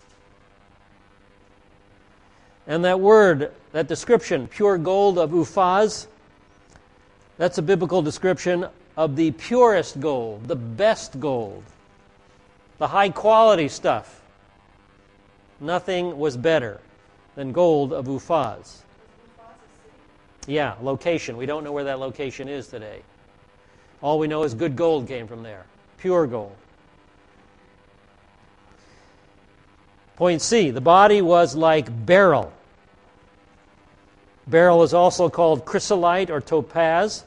And that word, that description, pure gold of Uphaz, that's a biblical description of the purest gold, the best gold, the high quality stuff. Nothing was better than gold of Uphaz. Yeah, location. We don't know where that location is today. All we know is good gold came from there. Pure gold. Point C, the body was like beryl. Beryl is also called chrysolite or topaz.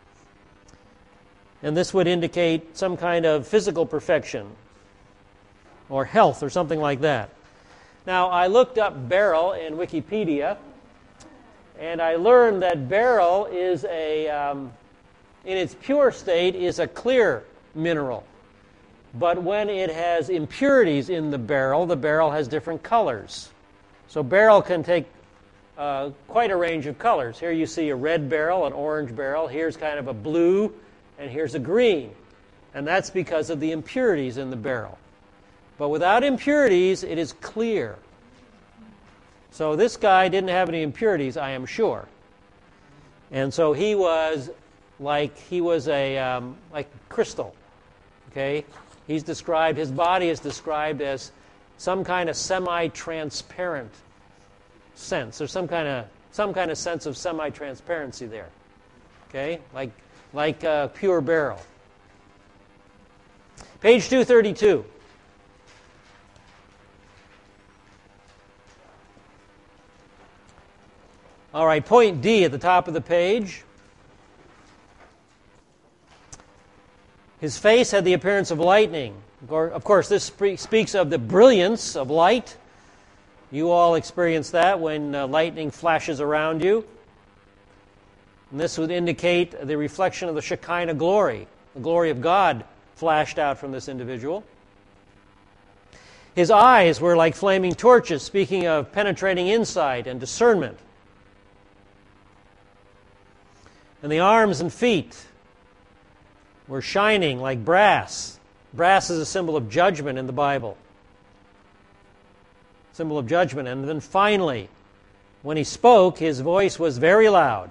And this would indicate some kind of physical perfection or health or something like that. Now, I looked up beryl in Wikipedia, and I learned that beryl is in its pure state, is a clear mineral. But when it has impurities in the beryl has different colors. So beryl can take quite a range of colors. Here you see a red beryl, an orange beryl. Here's kind of a blue, and here's a green. And that's because of the impurities in the beryl. But without impurities, it is clear. So this guy didn't have any impurities, I am sure. And so he was like crystal. Okay? He's described, his body is described as some kind of semi-transparent sense. There's some kind of sense of semi-transparency there. Okay? Like pure beryl. Page 232. All right, point D at the top of the page. His face had the appearance of lightning. Of course, this speaks of the brilliance of light. You all experience that when lightning flashes around you. And this would indicate the reflection of the Shekinah glory. The glory of God flashed out from this individual. His eyes were like flaming torches, speaking of penetrating insight and discernment. And the arms and feet were shining like brass. Brass is a symbol of judgment in the Bible. Symbol of judgment. And then finally, when he spoke, his voice was very loud,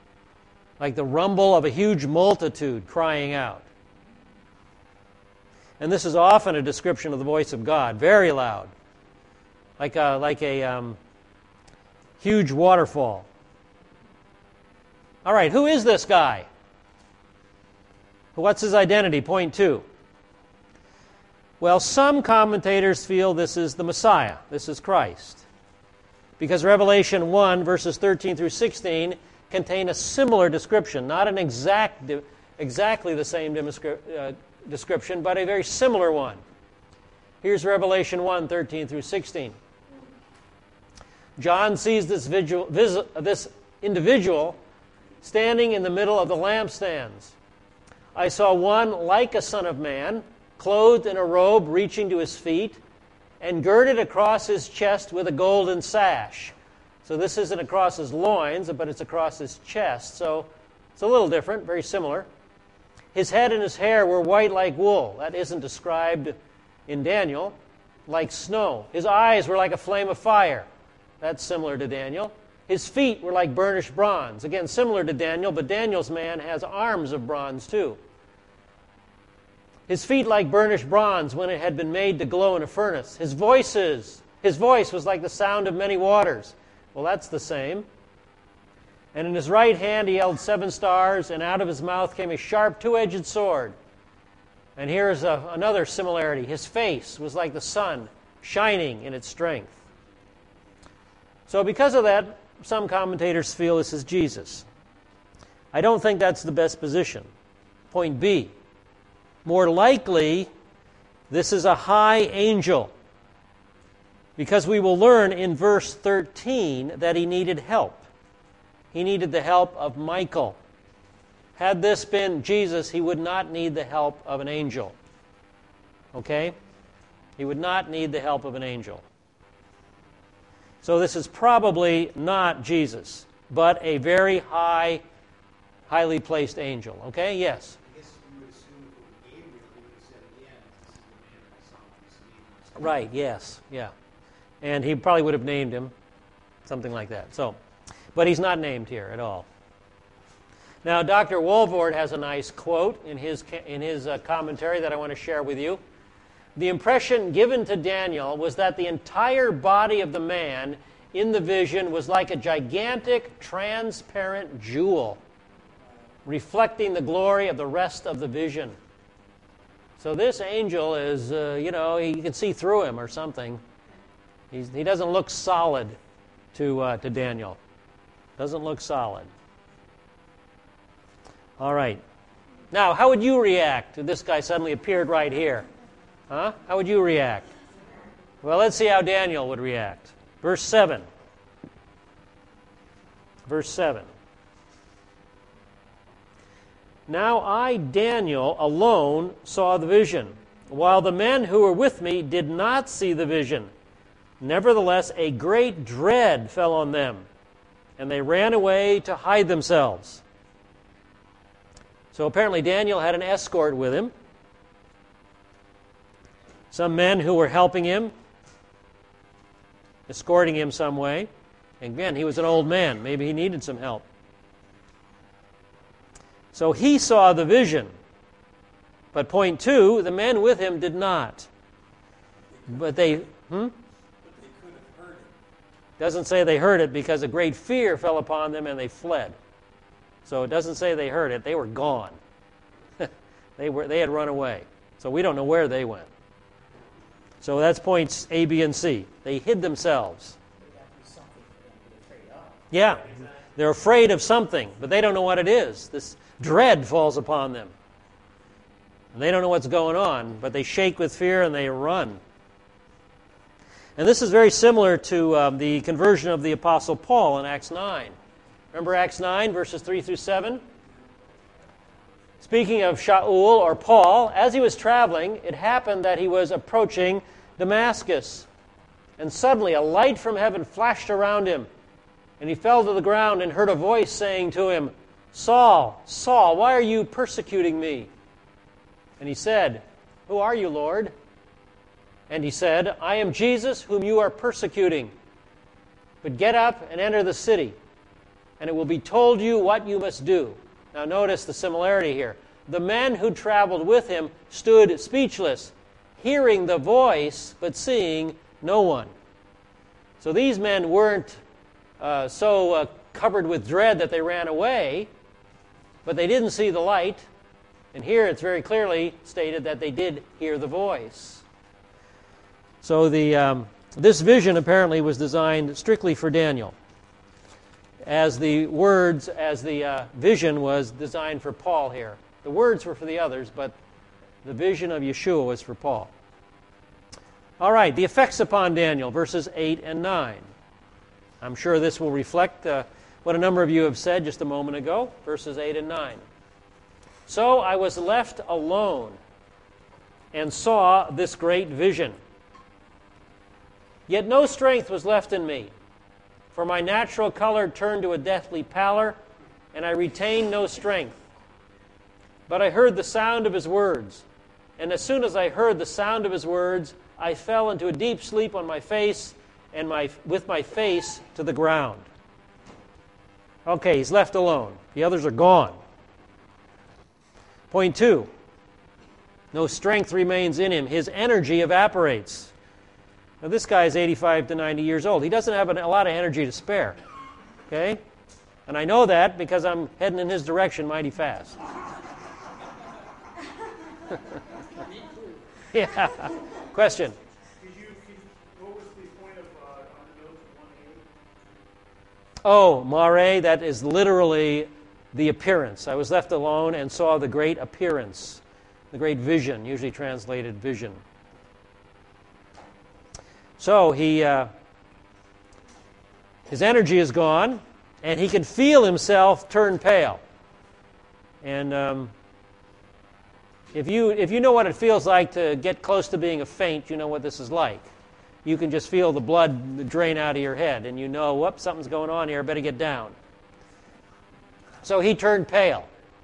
like the rumble of a huge multitude crying out. And this is often a description of the voice of God, very loud, like a huge waterfall. All right, who is this guy? What's his identity? Point 2. Well, some commentators feel this is the Messiah. This is Christ. Because Revelation 1, verses 13 through 16, contain a similar description. Not an exactly the same description, but a very similar one. Here's Revelation 1, 13 through 16. John sees this individual standing in the middle of the lampstands. I saw one like a son of man, clothed in a robe reaching to his feet, and girded across his chest with a golden sash. So this isn't across his loins, but it's across his chest. So it's a little different, very similar. His head and his hair were white like wool. That isn't described in Daniel. Like snow. His eyes were like a flame of fire. That's similar to Daniel. His feet were like burnished bronze. Again, similar to Daniel, but Daniel's man has arms of bronze too. His feet like burnished bronze when it had been made to glow in a furnace. His voice was like the sound of many waters. Well, that's the same. And in his right hand he held 7 stars, and out of his mouth came a sharp two-edged sword. And here's another similarity. His face was like the sun, shining in its strength. So because of that, some commentators feel this is Jesus. I don't think that's the best position. Point B. More likely, this is a high angel, because we will learn in verse 13 that he needed help. He needed the help of Michael. Had this been Jesus, he would not need the help of an angel. Okay? He would not need the help of an angel. So this is probably not Jesus, but a very highly placed angel. Okay? Yes? I guess you would assume if it were Gabriel, he would have said again, this is the man that I saw on the screen. Right, yes, yeah. And he probably would have named him, something like that. So, but he's not named here at all. Now, Dr. Wolvord has a nice quote in his commentary that I want to share with you. The impression given to Daniel was that the entire body of the man in the vision was like a gigantic, transparent jewel, reflecting the glory of the rest of the vision. So this angel is, you can see through him or something. He doesn't look solid to Daniel. Doesn't look solid. All right. Now, how would you react if this guy suddenly appeared right here? Huh? How would you react? Well, let's see how Daniel would react. Verse 7. Verse 7. Now I, Daniel, alone saw the vision, while the men who were with me did not see the vision. Nevertheless, a great dread fell on them, and they ran away to hide themselves. So apparently Daniel had an escort with him. Some men who were helping him, escorting him some way. Again, he was an old man. Maybe he needed some help. So he saw the vision. But point 2, the men with him did not. But they But they could have heard it. doesn't say they heard it, because a great fear fell upon them and they fled. So it doesn't say they heard it. They were gone. They had run away. So we don't know where they went. So that's points A, B, and C. They hid themselves. There'd have to be something for them to be afraid of. Yeah, they're afraid of something, but they don't know what it is. This dread falls upon them. And they don't know what's going on, but they shake with fear and they run. And this is very similar to the conversion of the Apostle Paul in Acts 9. Remember Acts 9, verses 3 through 7? Speaking of Shaul, or Paul, as he was traveling, it happened that he was approaching Damascus. And suddenly a light from heaven flashed around him, and he fell to the ground and heard a voice saying to him, Saul, Saul, why are you persecuting me? And he said, Who are you, Lord? And he said, I am Jesus whom you are persecuting. But get up and enter the city, and it will be told you what you must do. Now notice the similarity here. the men who traveled with him stood speechless, hearing the voice, but seeing no one. So these men weren't so covered with dread that they ran away, but they didn't see the light. And here it's very clearly stated that they did hear the voice. So this vision apparently was designed strictly for Daniel, as the vision was designed for Paul here. The words were for the others, but the vision of Yeshua was for Paul. All right, the effects upon Daniel, verses 8 and 9. I'm sure this will reflect what a number of you have said just a moment ago, verses 8 and 9. So I was left alone and saw this great vision. Yet no strength was left in me, for my natural color turned to a deathly pallor, and I retained no strength. But I heard the sound of his words, and as soon as I heard the sound of his words, I fell into a deep sleep on my face, and with my face to the ground. Okay, he's left alone. The others are gone. Point 2. No strength remains in him. His energy evaporates. Now this guy is 85 to 90 years old. He doesn't have a lot of energy to spare. Okay? And I know that because I'm heading in his direction mighty fast. Yeah. Question? What was the point of on the notes of 180? Oh, mare, that is literally the appearance. I was left alone and saw the great appearance, the great vision, usually translated vision. So his energy is gone, and he can feel himself turn pale. And if you know what it feels like to get close to being a faint, you know what this is like. You can just feel the blood drain out of your head, and you know, whoops, something's going on here, I better get down. So he turned pale,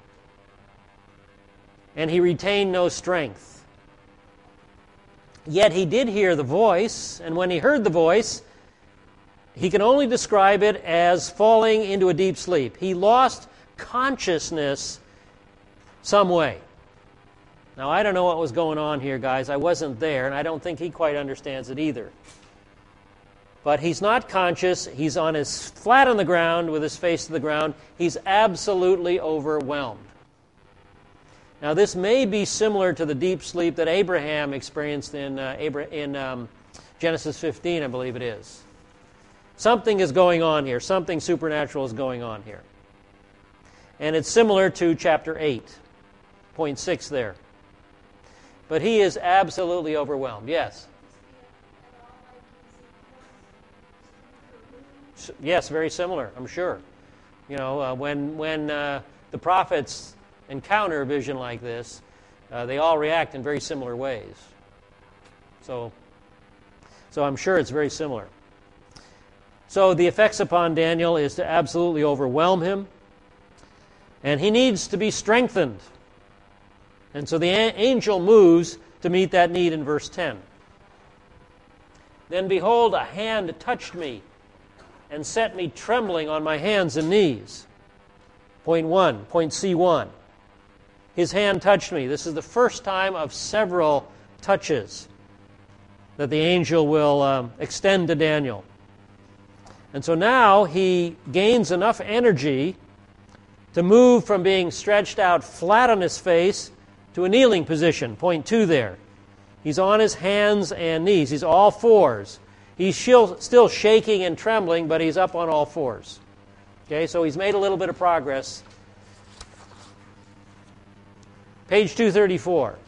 and he retained no strength. Yet he did hear the voice, and when he heard the voice, he can only describe it as falling into a deep sleep. He lost consciousness some way. Now, I don't know what was going on here, guys. I wasn't there, and I don't think he quite understands it either. But he's not conscious. He's flat on the ground with his face to the ground. He's absolutely overwhelmed. Now, this may be similar to the deep sleep that Abraham experienced in Genesis 15, I believe it is. Something is going on here. Something supernatural is going on here. And it's similar to chapter 8, point 6 there. But he is absolutely overwhelmed. Yes? Yes, very similar, I'm sure. You know, when the prophets encounter a vision like this, they all react in very similar ways. So I'm sure it's very similar. So the effects upon Daniel is to absolutely overwhelm him, and he needs to be strengthened. And so the angel moves to meet that need in verse 10. Then behold, a hand touched me and set me trembling on my hands and knees. Point C1. His hand touched me. This is the first time of several touches that the angel will extend to Daniel. And so now he gains enough energy to move from being stretched out flat on his face to a kneeling position. Point 2 there. He's on his hands and knees. He's all fours. He's still shaking and trembling, but he's up on all fours. Okay, so he's made a little bit of progress. Page 234.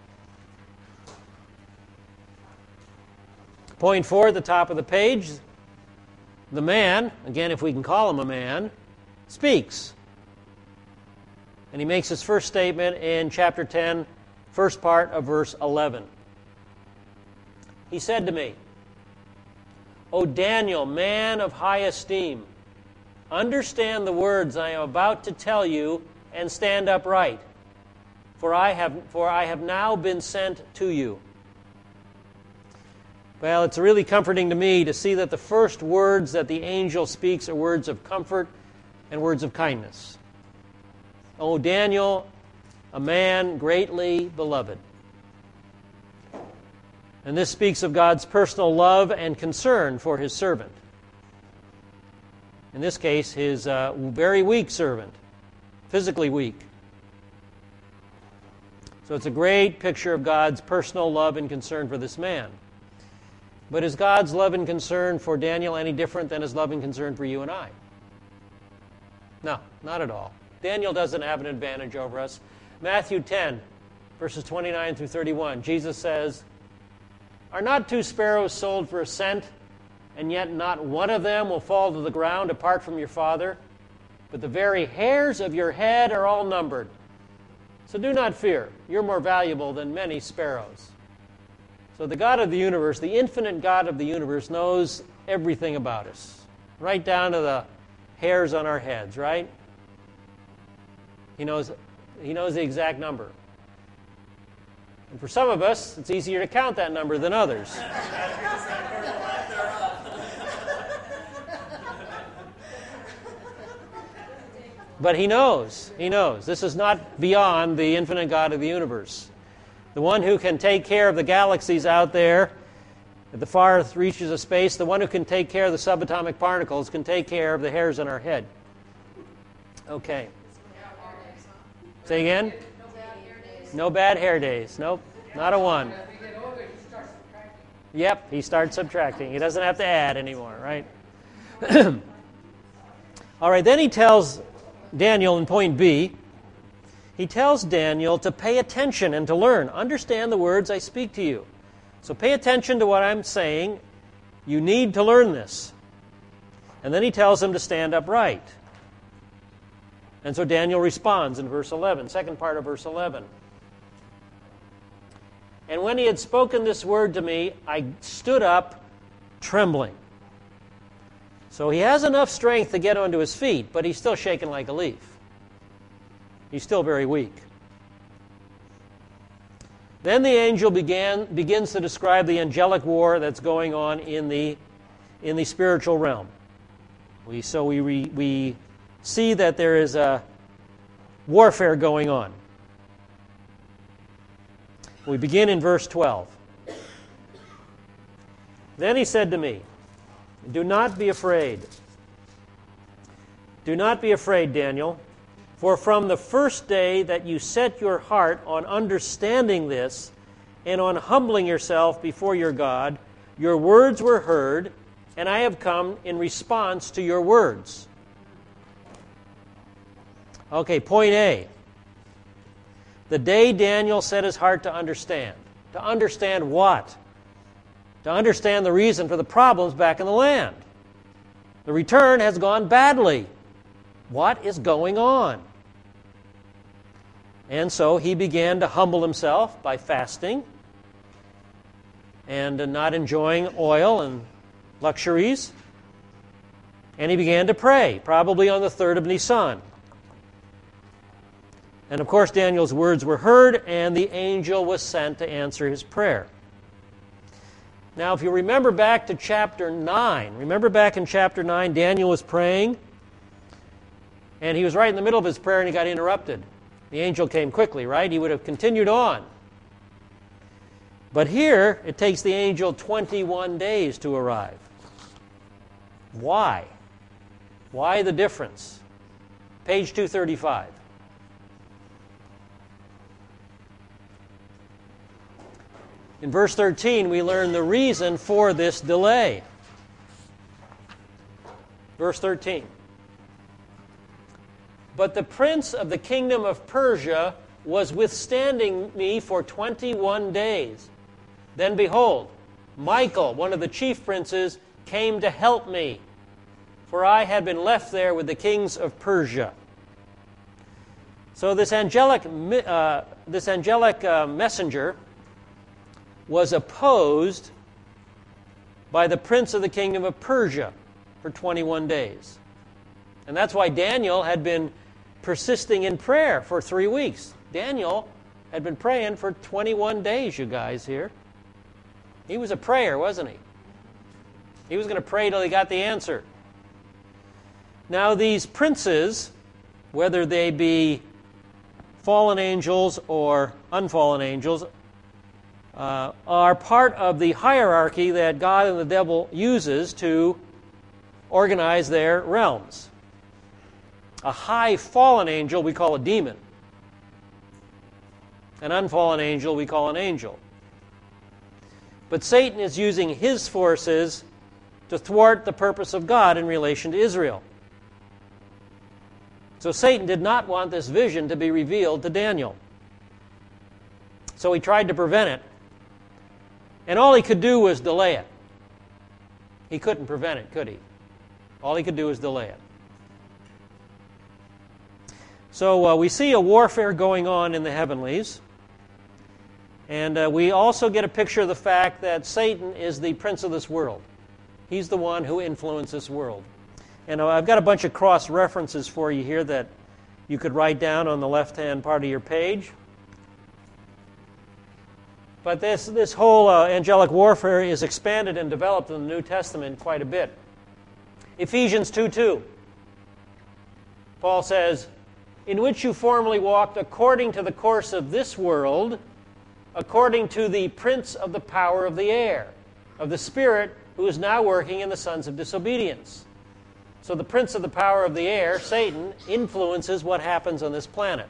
Point 4 at the top of the page. The man, again, if we can call him a man, speaks. And he makes his first statement in chapter 10, first part of verse 11. He said to me, O Daniel, man of high esteem, understand the words I am about to tell you and stand upright, for I have now been sent to you. Well, it's really comforting to me to see that the first words that the angel speaks are words of comfort and words of kindness. Oh, Daniel, a man greatly beloved. And this speaks of God's personal love and concern for his servant. In this case, his very weak servant, physically weak. So it's a great picture of God's personal love and concern for this man. But is God's love and concern for Daniel any different than his love and concern for you and I? No, not at all. Daniel doesn't have an advantage over us. Matthew 10, verses 29 through 31, Jesus says, "Are not 2 sparrows sold for a cent, and yet not one of them will fall to the ground apart from your Father? But the very hairs of your head are all numbered. So do not fear. You're more valuable than many sparrows." So the God of the universe, the infinite God of the universe, knows everything about us, right down to the hairs on our heads, right? He knows the exact number. And for some of us, it's easier to count that number than others. But he knows. He knows. This is not beyond the infinite God of the universe. The one who can take care of the galaxies out there at the far reaches of space, the one who can take care of the subatomic particles can take care of the hairs on our head. Okay. Say again? No bad hair days. Nope, not a one. Yep, he starts subtracting. He doesn't have to add anymore, right? All right, then he tells Daniel in point B, he tells Daniel to pay attention and to learn. Understand the words I speak to you. So pay attention to what I'm saying. You need to learn this. And then he tells him to stand upright. And so Daniel responds in verse 11, second part of verse 11. "And when he had spoken this word to me, I stood up trembling." So he has enough strength to get onto his feet, but he's still shaking like a leaf. He's still very weak. Then the angel begins to describe the angelic war that's going on in the spiritual realm. We see that there is a warfare going on. We begin in verse 12. "Then he said to me, 'Do not be afraid. Do not be afraid, Daniel, for from the first day that you set your heart on understanding this and on humbling yourself before your God, your words were heard, and I have come in response to your words.'" Okay, point A. The day Daniel set his heart to understand. To understand what? To understand the reason for the problems back in the land. The return has gone badly. What is going on? And so he began to humble himself by fasting and not enjoying oil and luxuries. And he began to pray, probably on the 3rd of Nisan. And of course, Daniel's words were heard, and the angel was sent to answer his prayer. Now, if you remember back to chapter 9, remember back in chapter 9, Daniel was praying, and he was right in the middle of his prayer, and he got interrupted. The angel came quickly, right? He would have continued on. But here, it takes the angel 21 days to arrive. Why? Why the difference? Page 235. In verse 13, we learn the reason for this delay. Verse 13. "But the prince of the kingdom of Persia was withstanding me for 21 days. Then behold, Michael, one of the chief princes, came to help me, for I had been left there with the kings of Persia." So this angelic messenger was opposed by the prince of the kingdom of Persia for 21 days. And that's why Daniel had been persisting in prayer for 3 weeks. Daniel had been praying for 21 days, you guys here. He was a prayer, wasn't he? He was going to pray till he got the answer. Now these princes, whether they be fallen angels or unfallen angels are part of the hierarchy that God and the devil uses to organize their realms. A high fallen angel we call a demon. An unfallen angel we call an angel. But Satan is using his forces to thwart the purpose of God in relation to Israel. So Satan did not want this vision to be revealed to Daniel. So he tried to prevent it. And all he could do was delay it. He couldn't prevent it, could he? All he could do was delay it. So we see a warfare going on in the heavenlies. And we also get a picture of the fact that Satan is the prince of this world. He's the one who influences this world. And I've got a bunch of cross-references for you here that you could write down on the left-hand part of your page. But this whole angelic warfare is expanded and developed in the New Testament quite a bit. Ephesians 2:2. Paul says, "In which you formerly walked according to the course of this world, according to the prince of the power of the air, of the spirit who is now working in the sons of disobedience." So the prince of the power of the air, Satan, influences what happens on this planet.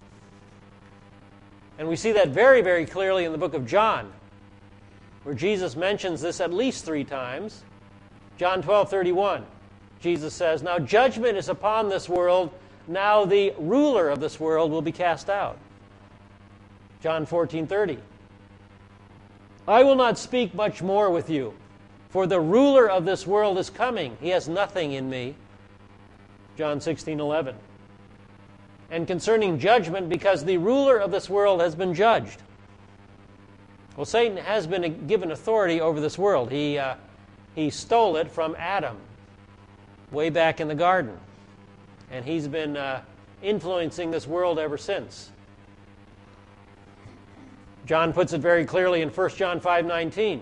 And we see that very, very clearly in the book of John, where Jesus mentions this at least 3 times. John 12:31, Jesus says, "Now judgment is upon this world. Now the ruler of this world will be cast out." John 14:30, "I will not speak much more with you, for the ruler of this world is coming. He has nothing in me." John 16:11. And concerning judgment, because the ruler of this world has been judged. Well, Satan has been given authority over this world. He stole it from Adam way back in the garden. And he's been influencing this world ever since. John puts it very clearly in 1 John 5:19.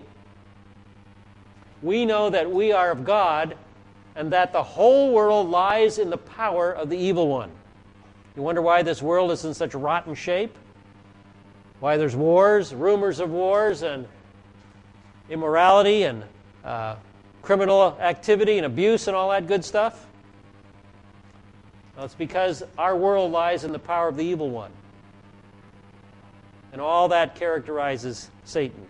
"We know that we are of God, and that the whole world lies in the power of the evil one." You wonder why this world is in such rotten shape? Why there's wars, rumors of wars, and immorality, and criminal activity, and abuse, and all that good stuff? Well, it's because our world lies in the power of the evil one. And all that characterizes Satan.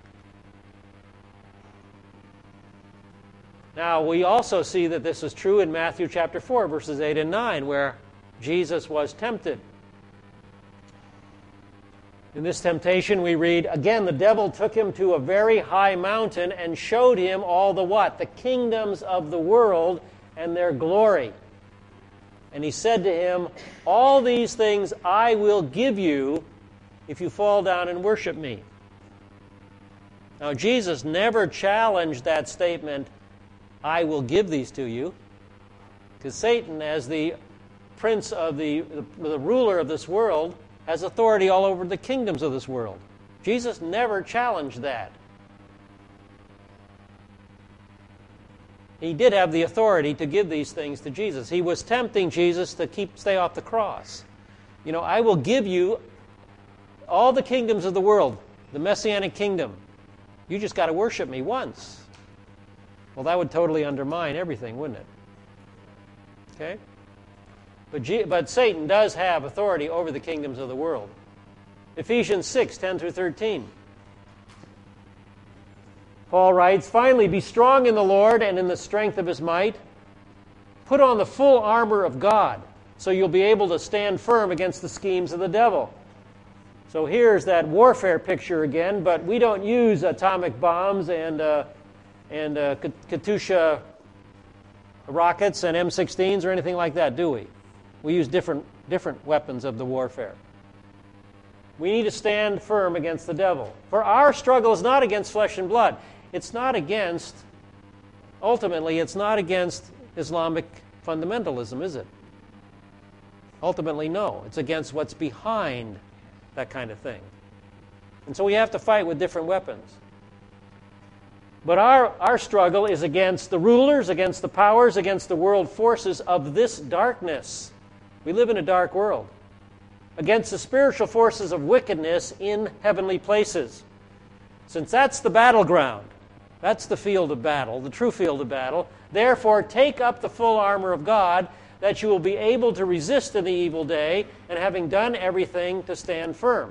Now, we also see that this is true in Matthew chapter 4, verses 8 and 9, where Jesus was tempted. In this temptation, we read, "Again, the devil took him to a very high mountain and showed him all the" what? "The kingdoms of the world and their glory. And he said to him, 'All these things I will give you if you fall down and worship me.'" Now, Jesus never challenged that statement, "I will give these to you," because Satan, as the prince of the ruler of this world, has authority all over the kingdoms of this world. Jesus never challenged that. He did have the authority to give these things to Jesus. He was tempting Jesus to stay off the cross. You know, "I will give you all the kingdoms of the world, the Messianic kingdom. You just got to worship me once." Well, that would totally undermine everything, wouldn't it? Okay? But Satan does have authority over the kingdoms of the world. Ephesians 6:10 through 13. Paul writes, "Finally, be strong in the Lord and in the strength of his might. Put on the full armor of God, so you'll be able to stand firm against the schemes of the devil." So here's that warfare picture again, but we don't use atomic bombs and Katyusha rockets and M16s or anything like that, do we? We use different weapons of the warfare. We need to stand firm against the devil. For our struggle is not against flesh and blood. Ultimately, it's not against Islamic fundamentalism, is it? Ultimately, no. It's against what's behind that kind of thing. And so we have to fight with different weapons. But our struggle is against the rulers, against the powers, against the world forces of this darkness. We live in a dark world. against the spiritual forces of wickedness in heavenly places. Since that's the battleground, that's the field of battle, the true field of battle, therefore take up the full armor of God, that you will be able to resist in the evil day, and having done everything, to stand firm.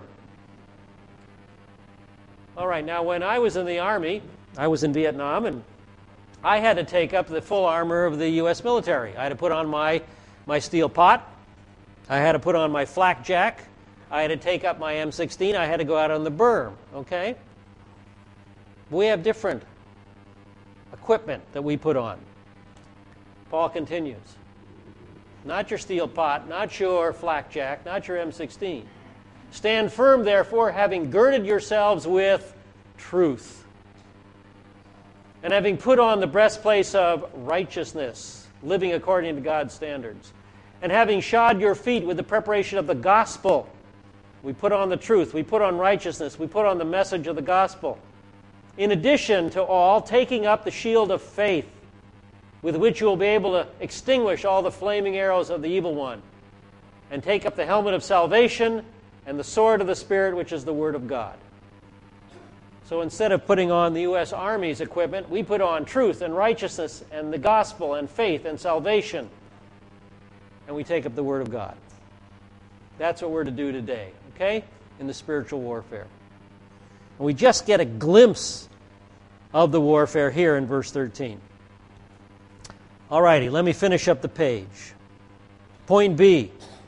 All right, now when I was in the Army, I was in Vietnam, and I had to take up the full armor of the U.S. military. I had to put on my steel pot. I had to put on my flak jack. I had to take up my M16. I had to go out on the berm, okay? We have different equipment that we put on. Paul continues. Not your steel pot, not your flak jack, not your M16. Stand firm, therefore, having girded yourselves with truth, and having put on the breastplate of righteousness, living according to God's standards, and having shod your feet with the preparation of the gospel. We put on the truth, we put on righteousness, we put on the message of the gospel. In addition to all, taking up the shield of faith, with which you will be able to extinguish all the flaming arrows of the evil one, and take up the helmet of salvation and the sword of the Spirit, which is the Word of God. So instead of putting on the U.S. Army's equipment, we put on truth and righteousness and the gospel and faith and salvation, and we take up the Word of God. That's what we're to do today, okay, in the spiritual warfare. And we just get a glimpse of the warfare here in verse 13. All righty, let me finish up the page. Point B.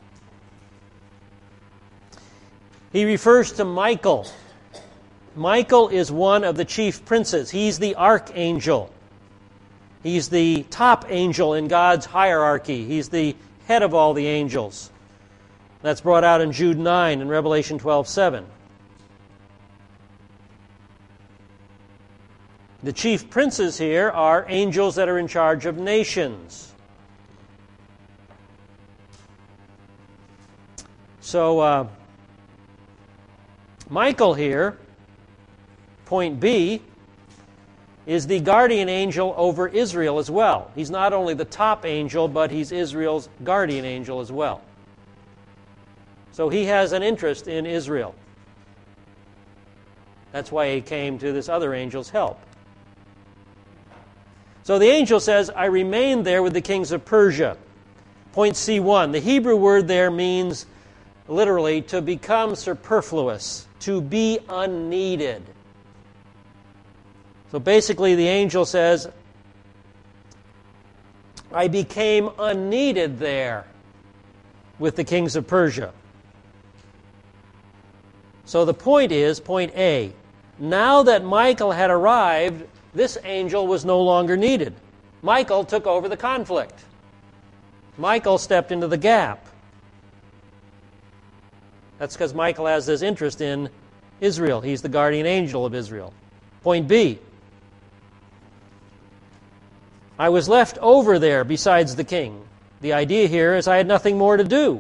He refers to Michael. Michael is one of the chief princes. He's the archangel. He's the top angel in God's hierarchy. He's the head of all the angels. That's brought out in Jude 9 and Revelation 12:7. The chief princes here are angels that are in charge of nations. So, Michael here, point B, is the guardian angel over Israel as well. He's not only the top angel, but he's Israel's guardian angel as well. So he has an interest in Israel. That's why he came to this other angel's help. So the angel says, I remained there with the kings of Persia. Point C1, the Hebrew word there means literally to become superfluous, to be unneeded. So basically the angel says, I became unneeded there with the kings of Persia. So the point is, point A, now that Michael had arrived, this angel was no longer needed. Michael took over the conflict. Michael stepped into the gap. That's because Michael has this interest in Israel. He's the guardian angel of Israel. Point B, I was left over there besides the king. The idea here is I had nothing more to do.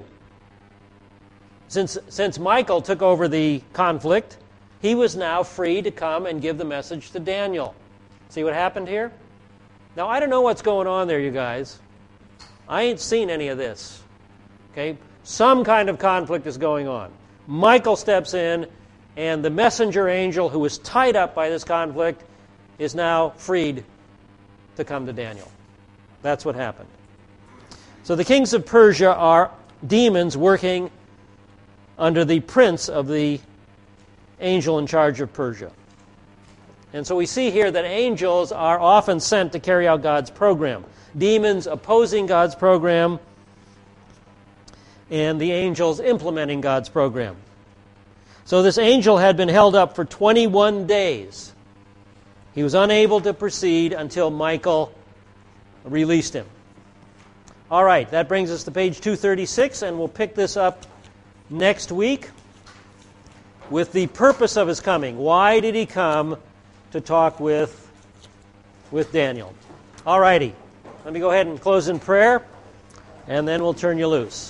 Since Michael took over the conflict, he was now free to come and give the message to Daniel. See what happened here? Now, I don't know what's going on there, you guys. I ain't seen any of this. Okay? Some kind of conflict is going on. Michael steps in, and the messenger angel who was tied up by this conflict is now freed to come to Daniel. That's what happened. So the kings of Persia are demons working under the prince of the angel in charge of Persia. And so we see here that angels are often sent to carry out God's program. Demons opposing God's program, and the angels implementing God's program. So this angel had been held up for 21 days. He was unable to proceed until Michael released him. All right, that brings us to page 236, and we'll pick this up next week with the purpose of his coming. Why did he come to talk with Daniel? All righty, let me go ahead and close in prayer, and then we'll turn you loose.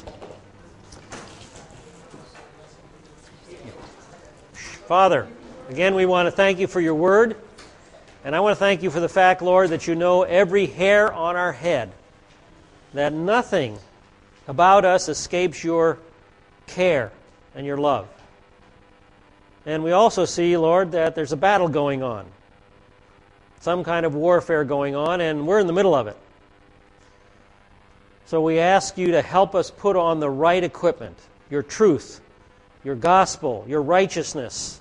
Father, again, we want to thank you for your word, and I want to thank you for the fact, Lord, that you know every hair on our head, that nothing about us escapes your care and your love. And we also see, Lord, that there's a battle going on. Some kind of warfare going on, and we're in the middle of it. So we ask you to help us put on the right equipment, your truth, your gospel, your righteousness.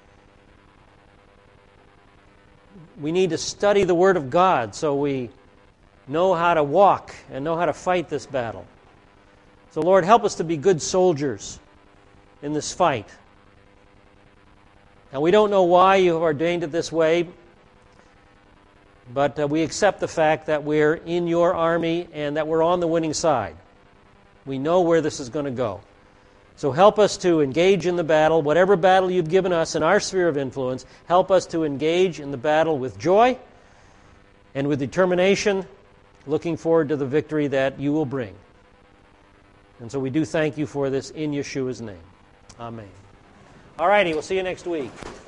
We need to study the Word of God so we know how to walk and know how to fight this battle. So Lord, help us to be good soldiers in this fight. Now we don't know why you have ordained it this way, but we accept the fact that we're in your army and that we're on the winning side. We know where this is going to go. So help us to engage in the battle, whatever battle you've given us in our sphere of influence, help us to engage in the battle with joy and with determination, looking forward to the victory that you will bring. And so we do thank you for this in Yeshua's name. Amen. All righty, we'll see you next week.